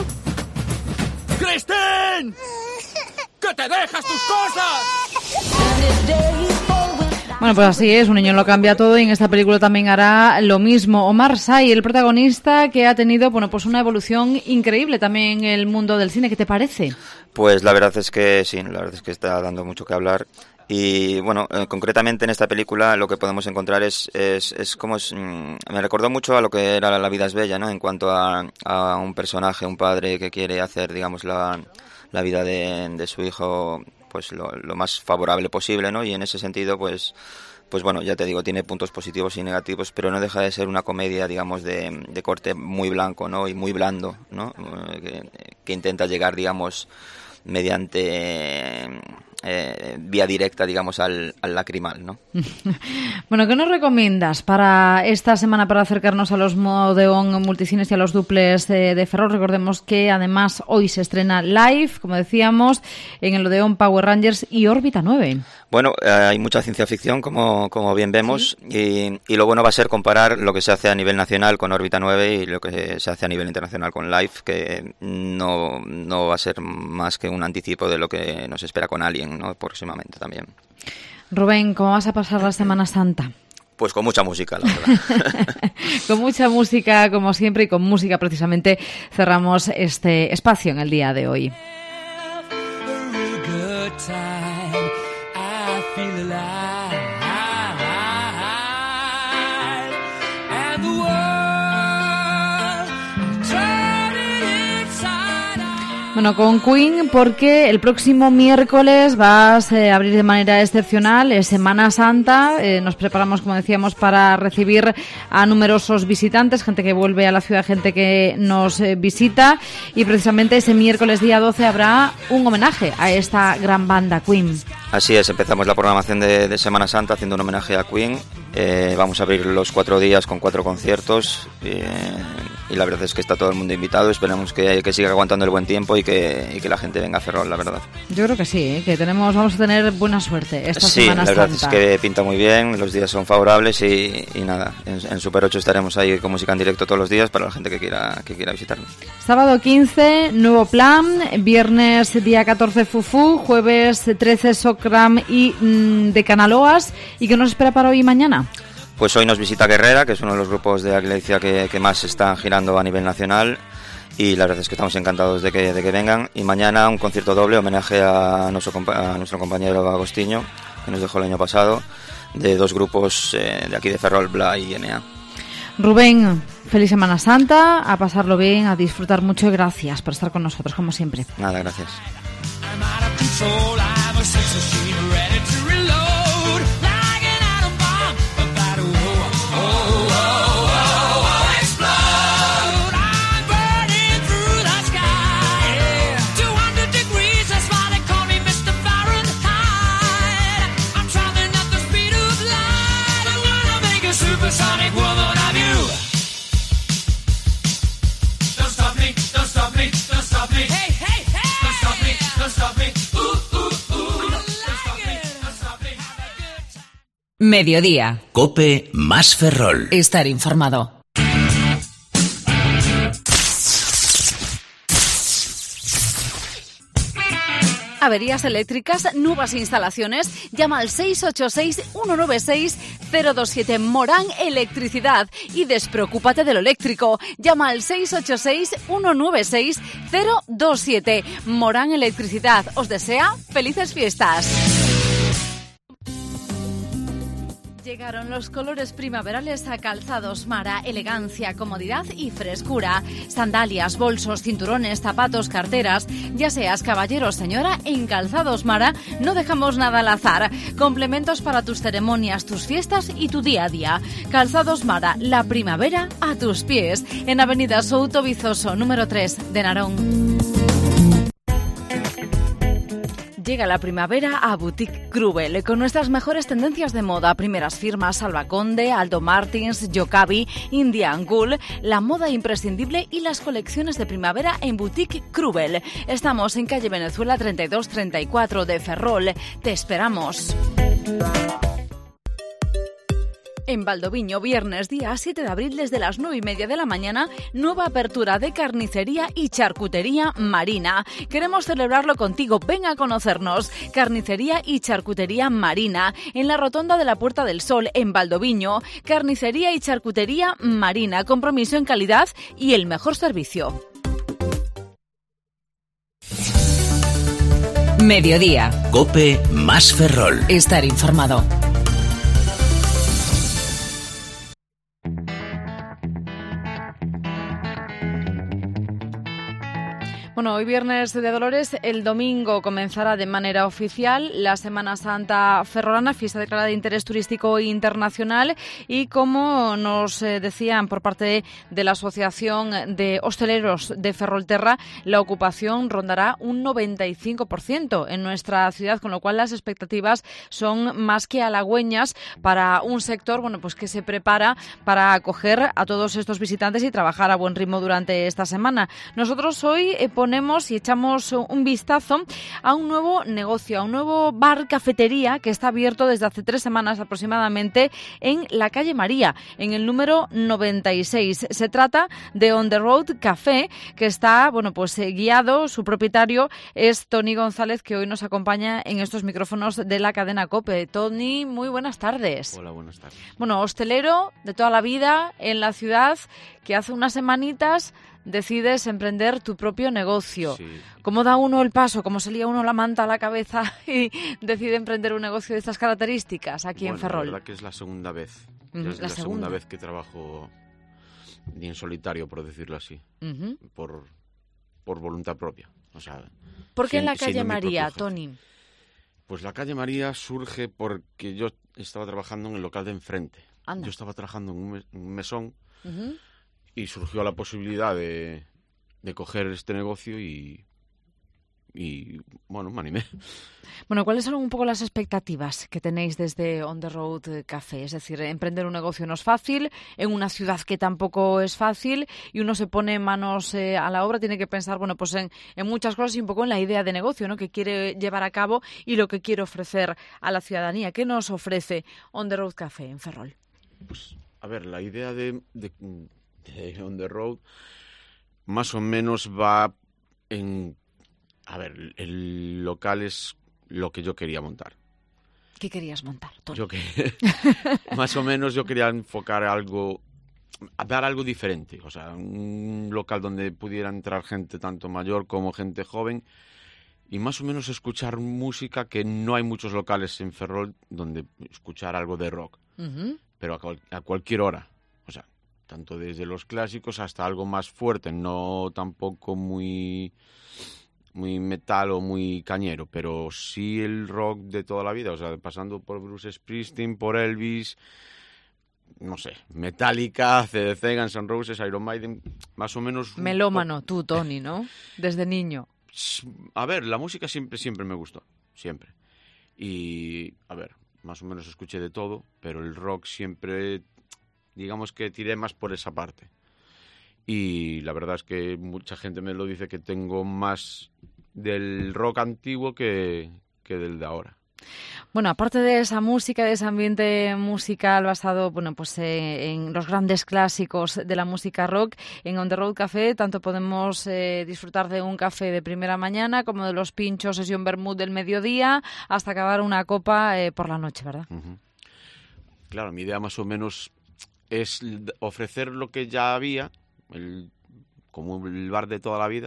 S20: ¡Christine! ¡Que te dejas tus cosas!
S1: Bueno, pues así es, un niño lo cambia todo y en esta película también hará lo mismo. Omar Sy, el protagonista, que ha tenido, bueno, pues una evolución increíble también en el mundo del cine. ¿Qué te parece?
S18: Pues la verdad es que sí, la verdad es que está dando mucho que hablar. Y bueno, eh, concretamente en esta película lo que podemos encontrar es, es, es como es, mmm, me recordó mucho a lo que era La vida es bella, ¿no? En cuanto a, a un personaje, un padre que quiere hacer, digamos, la, la vida de, de su hijo pues lo, lo más favorable posible, ¿no? Y en ese sentido, pues pues bueno, ya te digo, tiene puntos positivos y negativos, pero no deja de ser una comedia, digamos, de, de corte muy blanco, ¿no? Y muy blando, ¿no? Que, que intenta llegar, digamos, mediante eh, vía directa, digamos, al, al lacrimal, ¿no?
S1: Bueno, ¿qué nos recomiendas para esta semana para acercarnos a los Odeón Multicines y a los duples de, de Ferrol? Recordemos que además hoy se estrena Live, como decíamos, en el Odeón Power Rangers y Órbita nueve.
S18: Bueno, eh, hay mucha ciencia ficción, como, como bien vemos, ¿sí? y, y lo bueno va a ser comparar lo que se hace a nivel nacional con Órbita nueve y lo que se hace a nivel internacional con Live, que no, no va a ser más que un anticipo de lo que nos espera con Alien, ¿no? Próximamente también.
S1: Rubén, ¿cómo vas a pasar la Semana Santa?
S18: Pues con mucha música, la verdad.
S1: Con mucha música, como siempre, y con música precisamente cerramos este espacio en el día de hoy. Bueno, con Queen, porque el próximo miércoles va a abrir de manera excepcional es Semana Santa. Eh, nos preparamos, como decíamos, para recibir a numerosos visitantes, gente que vuelve a la ciudad, gente que nos eh, visita. Y precisamente ese miércoles día doce habrá un homenaje a esta gran banda, Queen.
S18: Así es, empezamos la programación de, de Semana Santa haciendo un homenaje a Queen. Eh, vamos a abrir los cuatro días con cuatro conciertos eh, y la verdad es que está todo el mundo invitado. Esperamos que, que siga aguantando el buen tiempo y que, y que la gente venga a Ferrol, la verdad.
S1: Yo creo que sí, ¿eh? que tenemos, vamos a tener buena suerte esta
S18: sí,
S1: Semana Santa.
S18: Sí, la verdad es que pinta muy bien, los días son favorables y, y nada, en, en Super ocho estaremos ahí con música en directo todos los días para la gente que quiera, que quiera visitarnos.
S1: Sábado quince, nuevo plan, viernes día catorce Fufu, jueves trece Socram y mm, de Canaloas. ¿Y qué nos espera para hoy y mañana?
S18: Pues hoy nos visita Guerrera, que es uno de los grupos de la iglesia que, que más están girando a nivel nacional, y la verdad es que estamos encantados de que, de que vengan. Y mañana un concierto doble, homenaje a nuestro, a nuestro compañero Agostinho, que nos dejó el año pasado, de dos grupos eh, de aquí de Ferrol, Bla y N A.
S1: Rubén, feliz Semana Santa, a pasarlo bien, a disfrutar mucho y gracias por estar con nosotros, como siempre.
S18: Nada, gracias.
S10: Mediodía.
S4: COPE más Ferrol.
S10: Estar informado.
S9: Averías eléctricas, nuevas instalaciones, llama al seis ocho seis, uno nueve seis, cero dos siete. Morán Electricidad y despreocúpate de lo eléctrico. Llama al seis ocho seis, uno nueve seis, cero dos siete. Morán Electricidad os desea felices fiestas. Llegaron los colores primaverales a Calzados Mara, elegancia, comodidad y frescura. Sandalias, bolsos, cinturones, zapatos, carteras. Ya seas caballero o señora, en Calzados Mara no dejamos nada al azar. Complementos para tus ceremonias, tus fiestas y tu día a día. Calzados Mara, la primavera a tus pies. En Avenida Souto Vizoso, número tres de Narón. Llega la primavera a Boutique Krubel, con nuestras mejores tendencias de moda, primeras firmas Alba Conde, Aldo Martins, Yokabi, Indian Ghoul, la moda imprescindible y las colecciones de primavera en Boutique Krubel. Estamos en calle Venezuela treinta y dos treinta y cuatro de Ferrol. Te esperamos. En Valdoviño, viernes día siete de abril desde las nueve y media de la mañana, nueva apertura de carnicería y charcutería Marina. Queremos celebrarlo contigo, ven a conocernos. Carnicería y charcutería Marina, en la rotonda de la Puerta del Sol, en Valdoviño. Carnicería y charcutería Marina, compromiso en calidad y el mejor servicio.
S10: Mediodía.
S4: COPE más Ferrol.
S10: Estar informado.
S1: Bueno, hoy viernes de Dolores, el domingo comenzará de manera oficial la Semana Santa ferrolana, fiesta declarada de interés turístico internacional, y como nos eh, decían por parte de la Asociación de Hosteleros de Ferrolterra, la ocupación rondará un noventa y cinco por ciento en nuestra ciudad, con lo cual las expectativas son más que halagüeñas para un sector, bueno, pues que se prepara para acoger a todos estos visitantes y trabajar a buen ritmo durante esta semana. Nosotros hoy eh, ponemos y echamos un vistazo a un nuevo negocio, a un nuevo bar cafetería que está abierto desde hace tres semanas aproximadamente en la calle María, en el número noventa y seis. Se trata de On The Road Café, que está, bueno, pues eh, guiado, su propietario es Tony González, que hoy nos acompaña en estos micrófonos de la cadena COPE. Tony, muy buenas tardes.
S21: Hola, buenas tardes.
S1: Bueno, hostelero de toda la vida en la ciudad, que hace unas semanitas decides emprender tu propio negocio.
S21: Sí.
S1: ¿Cómo da uno el paso? ¿Cómo se lía uno la manta a la cabeza y decide emprender un negocio de estas características aquí
S21: bueno,
S1: en Ferrol?
S21: La verdad que es la segunda vez.
S1: Mm,
S21: es
S1: la
S21: la segunda.
S1: segunda
S21: vez que trabajo en solitario, por decirlo así.
S1: Uh-huh.
S21: Por, por voluntad propia. O sea,
S1: ¿por qué en la calle
S21: siendo mi
S1: María,
S21: propio jefe.
S1: Tony?
S21: Pues la calle María surge porque yo estaba trabajando en el local de enfrente.
S1: Anda.
S21: Yo estaba trabajando en un, mes- en un mesón
S1: Uh-huh.
S21: y surgió la posibilidad de, de coger este negocio y, y, bueno, me animé.
S1: Bueno, ¿cuáles son un poco las expectativas que tenéis desde On The Road Café? Es decir, emprender un negocio no es fácil, en una ciudad que tampoco es fácil, y uno se pone manos eh, a la obra, tiene que pensar, bueno, pues en, en muchas cosas y un poco en la idea de negocio, ¿no?, que quiere llevar a cabo y lo que quiere ofrecer a la ciudadanía. ¿Qué nos ofrece On The Road Café en Ferrol?
S21: Pues, a ver, la idea de, de, de On The Road más o menos va en... A ver, el local es lo que yo quería montar.
S1: ¿Qué querías montar, Tony?
S21: Yo que más o menos yo quería enfocar algo, a dar algo diferente, o sea, un local donde pudiera entrar gente tanto mayor como gente joven y más o menos escuchar música, que no hay muchos locales en Ferrol donde escuchar algo de rock,
S1: Uh-huh.
S21: pero a, cual, a cualquier hora, o sea, tanto desde los clásicos hasta algo más fuerte, no tampoco muy... muy metal o muy cañero, pero sí el rock de toda la vida, o sea, pasando por Bruce Springsteen, por Elvis, no sé, Metallica, C D C, Guns N' Roses, Iron Maiden, más o menos...
S1: Melómano, tú, Tony, ¿no? Desde niño.
S21: A ver, la música siempre, siempre me gustó, siempre. Y, a ver, más o menos escuché de todo, pero el rock siempre, digamos que tiré más por esa parte. Y la verdad es que mucha gente me lo dice, que tengo más del rock antiguo que, que del de ahora.
S1: Bueno, aparte de esa música, de ese ambiente musical basado, bueno, pues eh, en los grandes clásicos de la música rock, en On The Road Café tanto podemos eh, disfrutar de un café de primera mañana como de los pinchos, sesión vermut del mediodía, hasta acabar una copa eh, por la noche, ¿verdad?
S21: Uh-huh. Claro, mi idea más o menos es ofrecer lo que ya había, el, como el bar de toda la vida,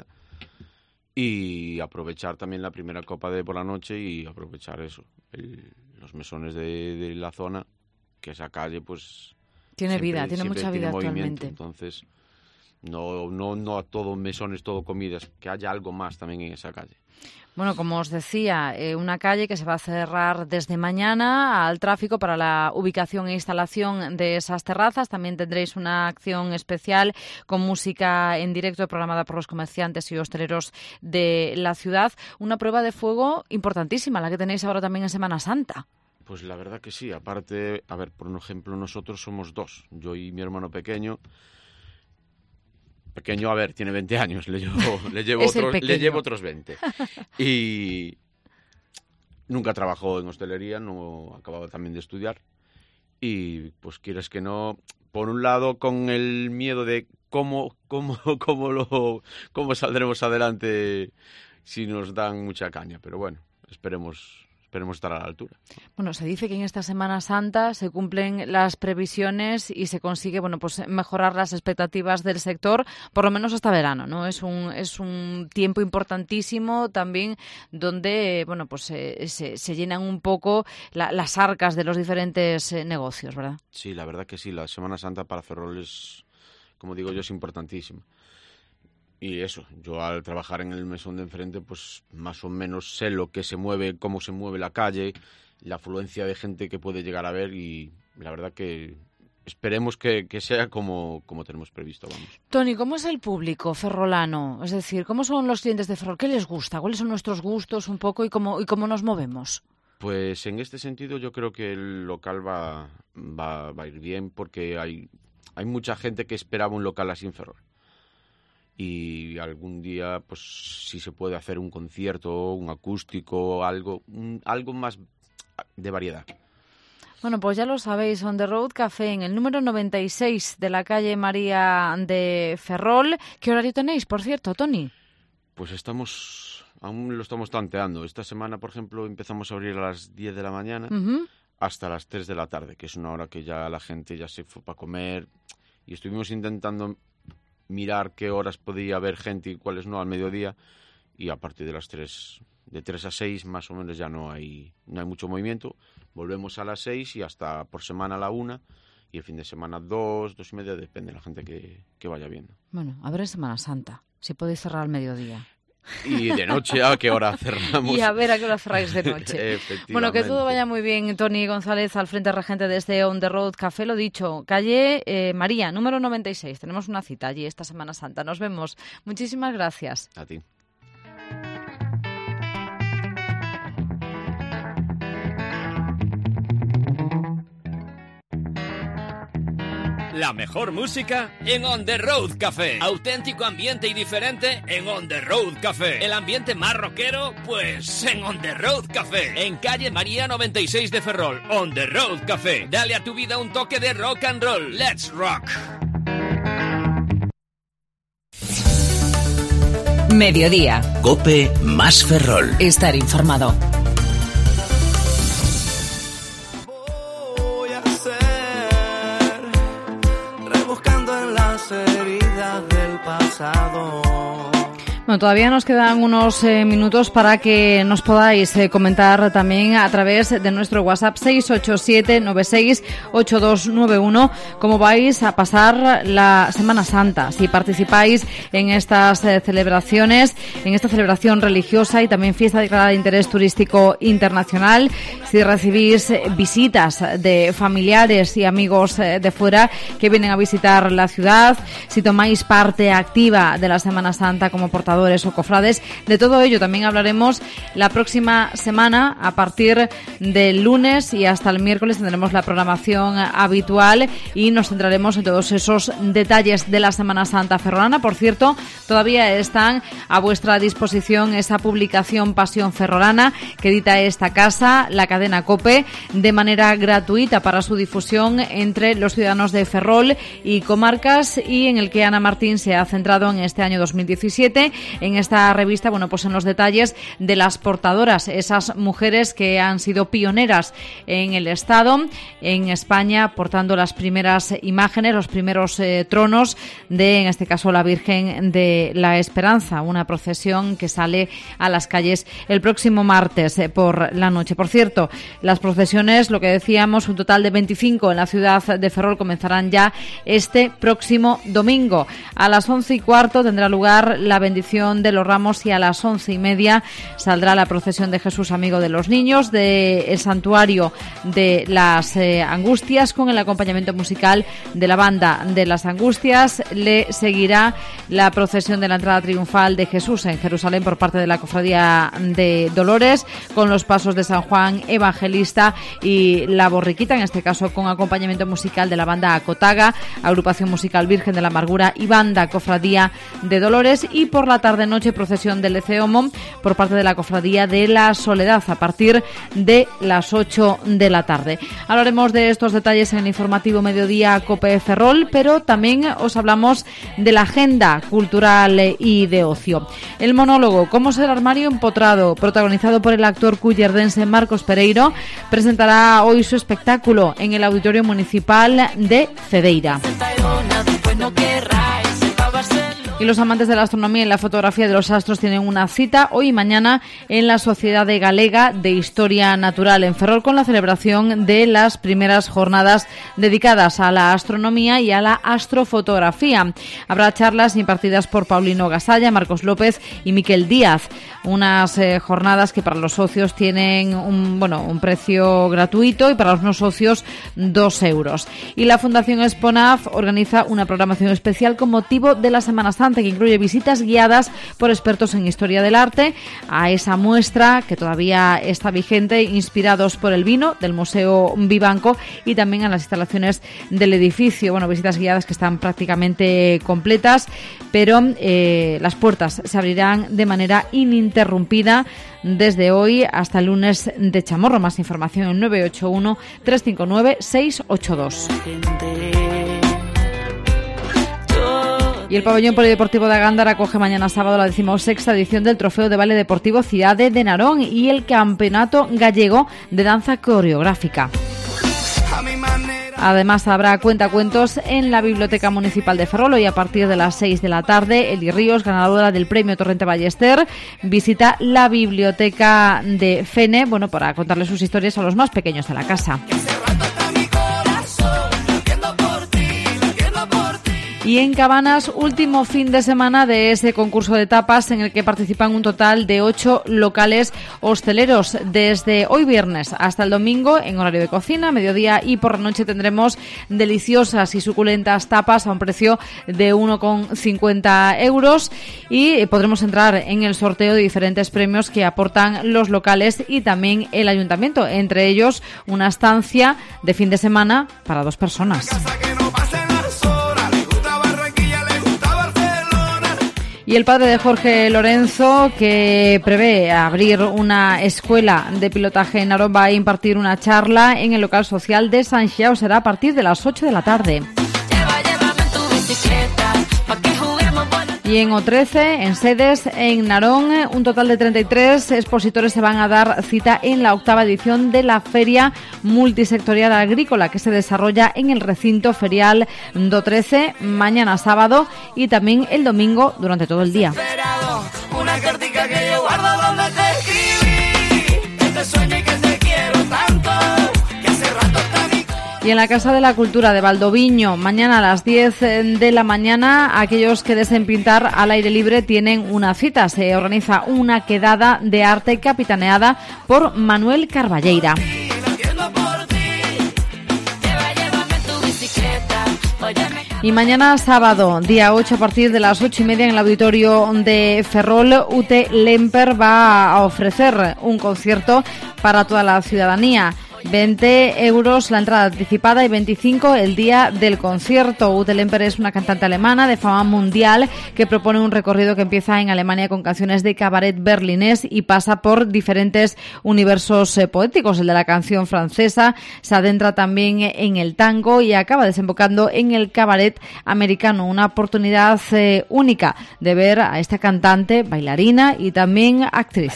S21: y aprovechar también la primera copa de por la noche y aprovechar eso, el, los mesones de, de la zona, que esa calle pues
S1: tiene
S21: siempre,
S1: vida, tiene mucha
S21: tiene
S1: vida
S21: movimiento,
S1: actualmente.
S21: Entonces no, no, no a todo mesones, todo comidas, que haya algo más también en esa calle.
S1: Bueno, como os decía, eh, una calle que se va a cerrar desde mañana al tráfico para la ubicación e instalación de esas terrazas. También tendréis una acción especial con música en directo programada por los comerciantes y hosteleros de la ciudad. Una prueba de fuego importantísima, la que tenéis ahora también en Semana Santa.
S21: Pues la verdad que sí. Aparte, a ver, por ejemplo, nosotros somos dos, yo y mi hermano pequeño. Pequeño, a ver, tiene veinte años, le llevo, le llevo, otros, le llevo otros veinte. Y nunca trabajó en hostelería, no acababa también de estudiar. y pues quieres que no, por un lado con el miedo de cómo, cómo, cómo, lo, cómo saldremos adelante si nos dan mucha caña, pero bueno, esperemos... Esperemos estar a la altura.
S1: Bueno, se dice que en esta Semana Santa se cumplen las previsiones y se consigue, bueno, pues mejorar las expectativas del sector, por lo menos hasta verano, ¿no? Es un es un tiempo importantísimo también donde, bueno, pues eh, se, se llenan un poco la, las arcas de los diferentes eh, negocios, ¿verdad?
S21: Sí, la verdad que sí. La Semana Santa para Ferrol es, como digo yo, es importantísima. Y eso, yo al trabajar en el mesón de enfrente, pues más o menos sé lo que se mueve, cómo se mueve la calle, la afluencia de gente que puede llegar a ver y la verdad que esperemos que, que sea como, como tenemos previsto, vamos.
S1: Toni, ¿cómo es el público ferrolano? Es decir, ¿cómo son los clientes de Ferrol? ¿Qué les gusta? ¿Cuáles son nuestros gustos un poco y cómo, y cómo nos movemos?
S21: Pues en este sentido yo creo que el local va, va, va a ir bien porque hay, hay mucha gente que esperaba un local así en Ferrol. Y algún día, pues si se puede hacer un concierto, un acústico, algo, un, algo más de variedad.
S1: Bueno, pues ya lo sabéis, On The Road Café, en el número noventa y seis de la calle María de Ferrol. ¿Qué horario tenéis, por cierto, Toni?
S21: Pues estamos, aún lo estamos tanteando. Esta semana, por ejemplo, empezamos a abrir a las diez de la mañana uh-huh. hasta las tres de la tarde, que es una hora que ya la gente ya se fue para comer. Y estuvimos intentando mirar qué horas podía haber gente y cuáles no al mediodía, y a partir de las tres, de tres a seis más o menos ya no hay no hay mucho movimiento. Volvemos a las seis y hasta por semana a la una, y el fin de semana dos, dos y media, depende de la gente que, que vaya viendo.
S1: Bueno, a ver en Semana Santa, si podéis cerrar al mediodía.
S21: Y de noche, ¿a qué hora cerramos?
S1: Y a ver a qué hora cerráis de noche. Bueno, que todo vaya muy bien. Toni González, al frente regente de este On The Road Café, lo dicho, calle eh, María, número noventa y seis. Tenemos una cita allí esta Semana Santa. Nos vemos. Muchísimas gracias.
S21: A ti.
S2: La mejor música en On The Road Café. Auténtico ambiente y diferente en On The Road Café. El ambiente más rockero, pues en On The Road Café. En calle María noventa y seis de Ferrol. On The Road Café. Dale a tu vida un toque de rock and roll. Let's rock.
S10: Mediodía.
S4: COPE más Ferrol.
S10: Estar informado.
S22: Heridas del pasado.
S1: Bueno, todavía nos quedan unos eh, minutos para que nos podáis eh, comentar también a través de nuestro WhatsApp seis ocho siete nueve seis ocho dos nueve uno cómo vais a pasar la Semana Santa, si participáis en estas eh, celebraciones, en esta celebración religiosa y también fiesta declarada de interés turístico internacional, si recibís eh, visitas de familiares y amigos eh, de fuera que vienen a visitar la ciudad, si tomáis parte activa de la Semana Santa como portadores o cofrades. De todo ello también hablaremos la próxima semana. A partir del lunes y hasta el miércoles tendremos la programación habitual y nos centraremos en todos esos detalles de la Semana Santa ferrolana. Por cierto, todavía están a vuestra disposición esa publicación Pasión Ferrolana que edita esta casa, la cadena COPE, de manera gratuita para su difusión entre los ciudadanos de Ferrol y comarcas, y en el que Ana Martín se ha centrado en este año dos mil diecisiete en esta revista, bueno, pues en los detalles de las portadoras, esas mujeres que han sido pioneras en el Estado, en España, portando las primeras imágenes, los primeros eh, tronos de, en este caso, la Virgen de la Esperanza, una procesión que sale a las calles el próximo martes eh, por la noche. Por cierto, las procesiones, lo que decíamos, un total de veinticinco en la ciudad de Ferrol, comenzarán ya este próximo domingo. A las once y cuarto tendrá lugar la bendición de los ramos y a las once y media saldrá la procesión de Jesús Amigo de los Niños del santuario de las eh, Angustias, con el acompañamiento musical de la banda de las Angustias. Le seguirá la procesión de la entrada triunfal de Jesús en Jerusalén por parte de la Cofradía de Dolores, con los pasos de San Juan Evangelista y la borriquita, en este caso con acompañamiento musical de la banda Acotaga, agrupación musical Virgen de la Amargura y banda Cofradía de Dolores. Y por la tarde tarde-noche procesión del Eceomo por parte de la Cofradía de la Soledad a partir de las ocho de la tarde. Hablaremos de estos detalles en el informativo Mediodía COPE Ferrol, pero también os hablamos de la agenda cultural y de ocio. El monólogo ¿Cómo ser armario empotrado?, protagonizado por el actor cuyerdense Marcos Pereiro, presentará hoy su espectáculo en el Auditorio Municipal de Cedeira. Y los amantes de la astronomía y la fotografía de los astros tienen una cita hoy y mañana en la Sociedade Galega de Historia Natural en Ferrol con la celebración de las primeras jornadas dedicadas a la astronomía y a la astrofotografía. Habrá charlas impartidas por Paulino Gasalla, Marcos López y Miquel Díaz. Unas eh, jornadas que para los socios tienen un, bueno, un precio gratuito y para los no socios dos euros. Y la Fundación Exponaf organiza una programación especial con motivo de la Semana Santa, que incluye visitas guiadas por expertos en historia del arte a esa muestra que todavía está vigente, inspirados por el vino del Museo Vivanco, y también a las instalaciones del edificio. Bueno, visitas guiadas que están prácticamente completas, pero eh, las puertas se abrirán de manera ininterrumpida desde hoy hasta el lunes de Chamorro. Más información en nueve ocho uno, tres cinco nueve, seis ocho dos. Y el pabellón polideportivo de Gándara acoge mañana sábado la decimosexta edición del Trofeo de Baile Deportivo Cidade de Narón y el Campeonato Gallego de Danza Coreográfica. Además habrá cuentacuentos en la Biblioteca Municipal de Ferrol hoy a partir de las seis de la tarde. Eli Ríos, ganadora del premio Torrente Ballester, visita la biblioteca de Fene, bueno, para contarle sus historias a los más pequeños de la casa. Y en Cabanas, último fin de semana de ese concurso de tapas en el que participan un total de ocho locales hosteleros. Desde hoy viernes hasta el domingo, en horario de cocina, mediodía y por la noche, tendremos deliciosas y suculentas tapas a un precio de uno con cincuenta euros y podremos entrar en el sorteo de diferentes premios que aportan los locales y también el ayuntamiento, entre ellos una estancia de fin de semana para dos personas. Y el padre de Jorge Lorenzo, que prevé abrir una escuela de pilotaje en Narón, va a impartir una charla en el local social de San Xiao. Será a partir de las ocho de la tarde. Y en O trece, en sedes, en Narón, un total de treinta y tres expositores se van a dar cita en la octava edición de la Feria Multisectorial Agrícola, que se desarrolla en el recinto ferial do trece, mañana sábado y también el domingo durante todo el día. Una cartica que yo guardo donde te escribí, que te sueño y que te quiero tanto, que hace rato está mi... Y en la Casa de la Cultura de Valdoviño, mañana a las diez de la mañana, aquellos que deseen pintar al aire libre tienen una cita. Se organiza una quedada de arte capitaneada por Manuel Carballeira. Y mañana sábado, día ocho, a partir de las ocho y media en el auditorio de Ferrol, U T Lemper va a ofrecer un concierto para toda la ciudadanía. veinte euros la entrada anticipada y veinticinco el día del concierto. Ute Lemper es una cantante alemana de fama mundial que propone un recorrido que empieza en Alemania con canciones de cabaret berlinés y pasa por diferentes universos eh, poéticos. El de la canción francesa, se adentra también en el tango y acaba desembocando en el cabaret americano. Una oportunidad eh, única de ver a esta cantante, bailarina y también actriz.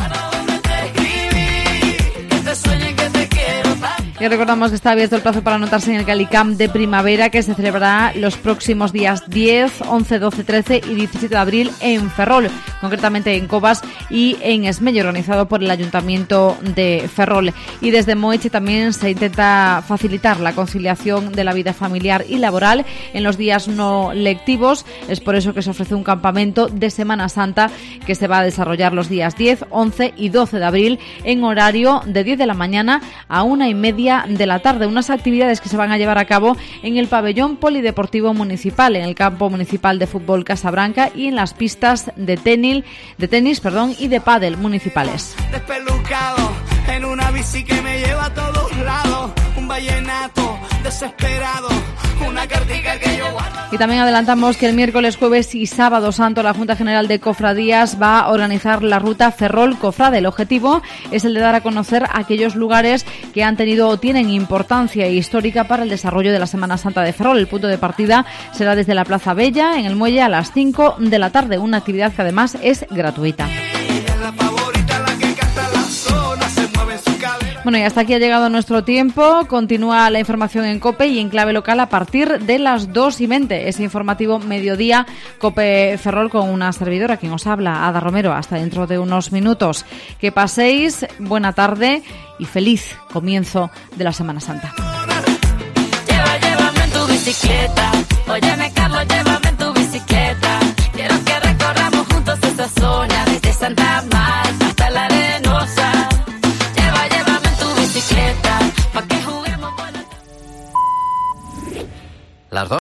S1: Y recordamos que está abierto el plazo para anotarse en el Calicamp de primavera, que se celebrará los próximos días diez, once, doce, trece y diecisiete de abril en Ferrol, concretamente en Cobas y en Esmello, organizado por el Ayuntamiento de Ferrol. Y desde Moeche también se intenta facilitar la conciliación de la vida familiar y laboral en los días no lectivos. Es por eso que se ofrece un campamento de Semana Santa que se va a desarrollar los días diez, once y doce de abril en horario de diez de la mañana a una y media de la tarde. Unas actividades que se van a llevar a cabo en el pabellón polideportivo municipal, en el campo municipal de fútbol Casabranca y en las pistas de tenis, de tenis, perdón, y de pádel municipales.
S22: Despelucado en una bici que me lleva a todos lados, un vallenato desesperado una cartica que yo guardo.
S1: Y también adelantamos que el miércoles, jueves y sábado santo la Junta General de Cofradías va a organizar la ruta Ferrol-Cofrade. El objetivo es el de dar a conocer aquellos lugares que han tenido o tienen importancia histórica para el desarrollo de la Semana Santa de Ferrol. El punto de partida será desde la Plaza Bella, en el Muelle, a las cinco de la tarde, una actividad que además es gratuita. Bueno, y hasta aquí ha llegado nuestro tiempo. Continúa la información en COPE y en clave local a partir de las dos y veinte. Ese informativo mediodía COPE Ferrol con una servidora, quien os habla, Ada Romero. Hasta dentro de unos minutos. Que paséis buena tarde y feliz comienzo de la Semana Santa.
S22: Lleva, llévame en tu bicicleta. Óyeme, Carlos, llévame en tu bicicleta. Quiero que recorramos juntos esa zona desde Santa Marta hasta la Arenosa. Lleva, llévame en tu bicicleta pa' que juguemos. Las dos.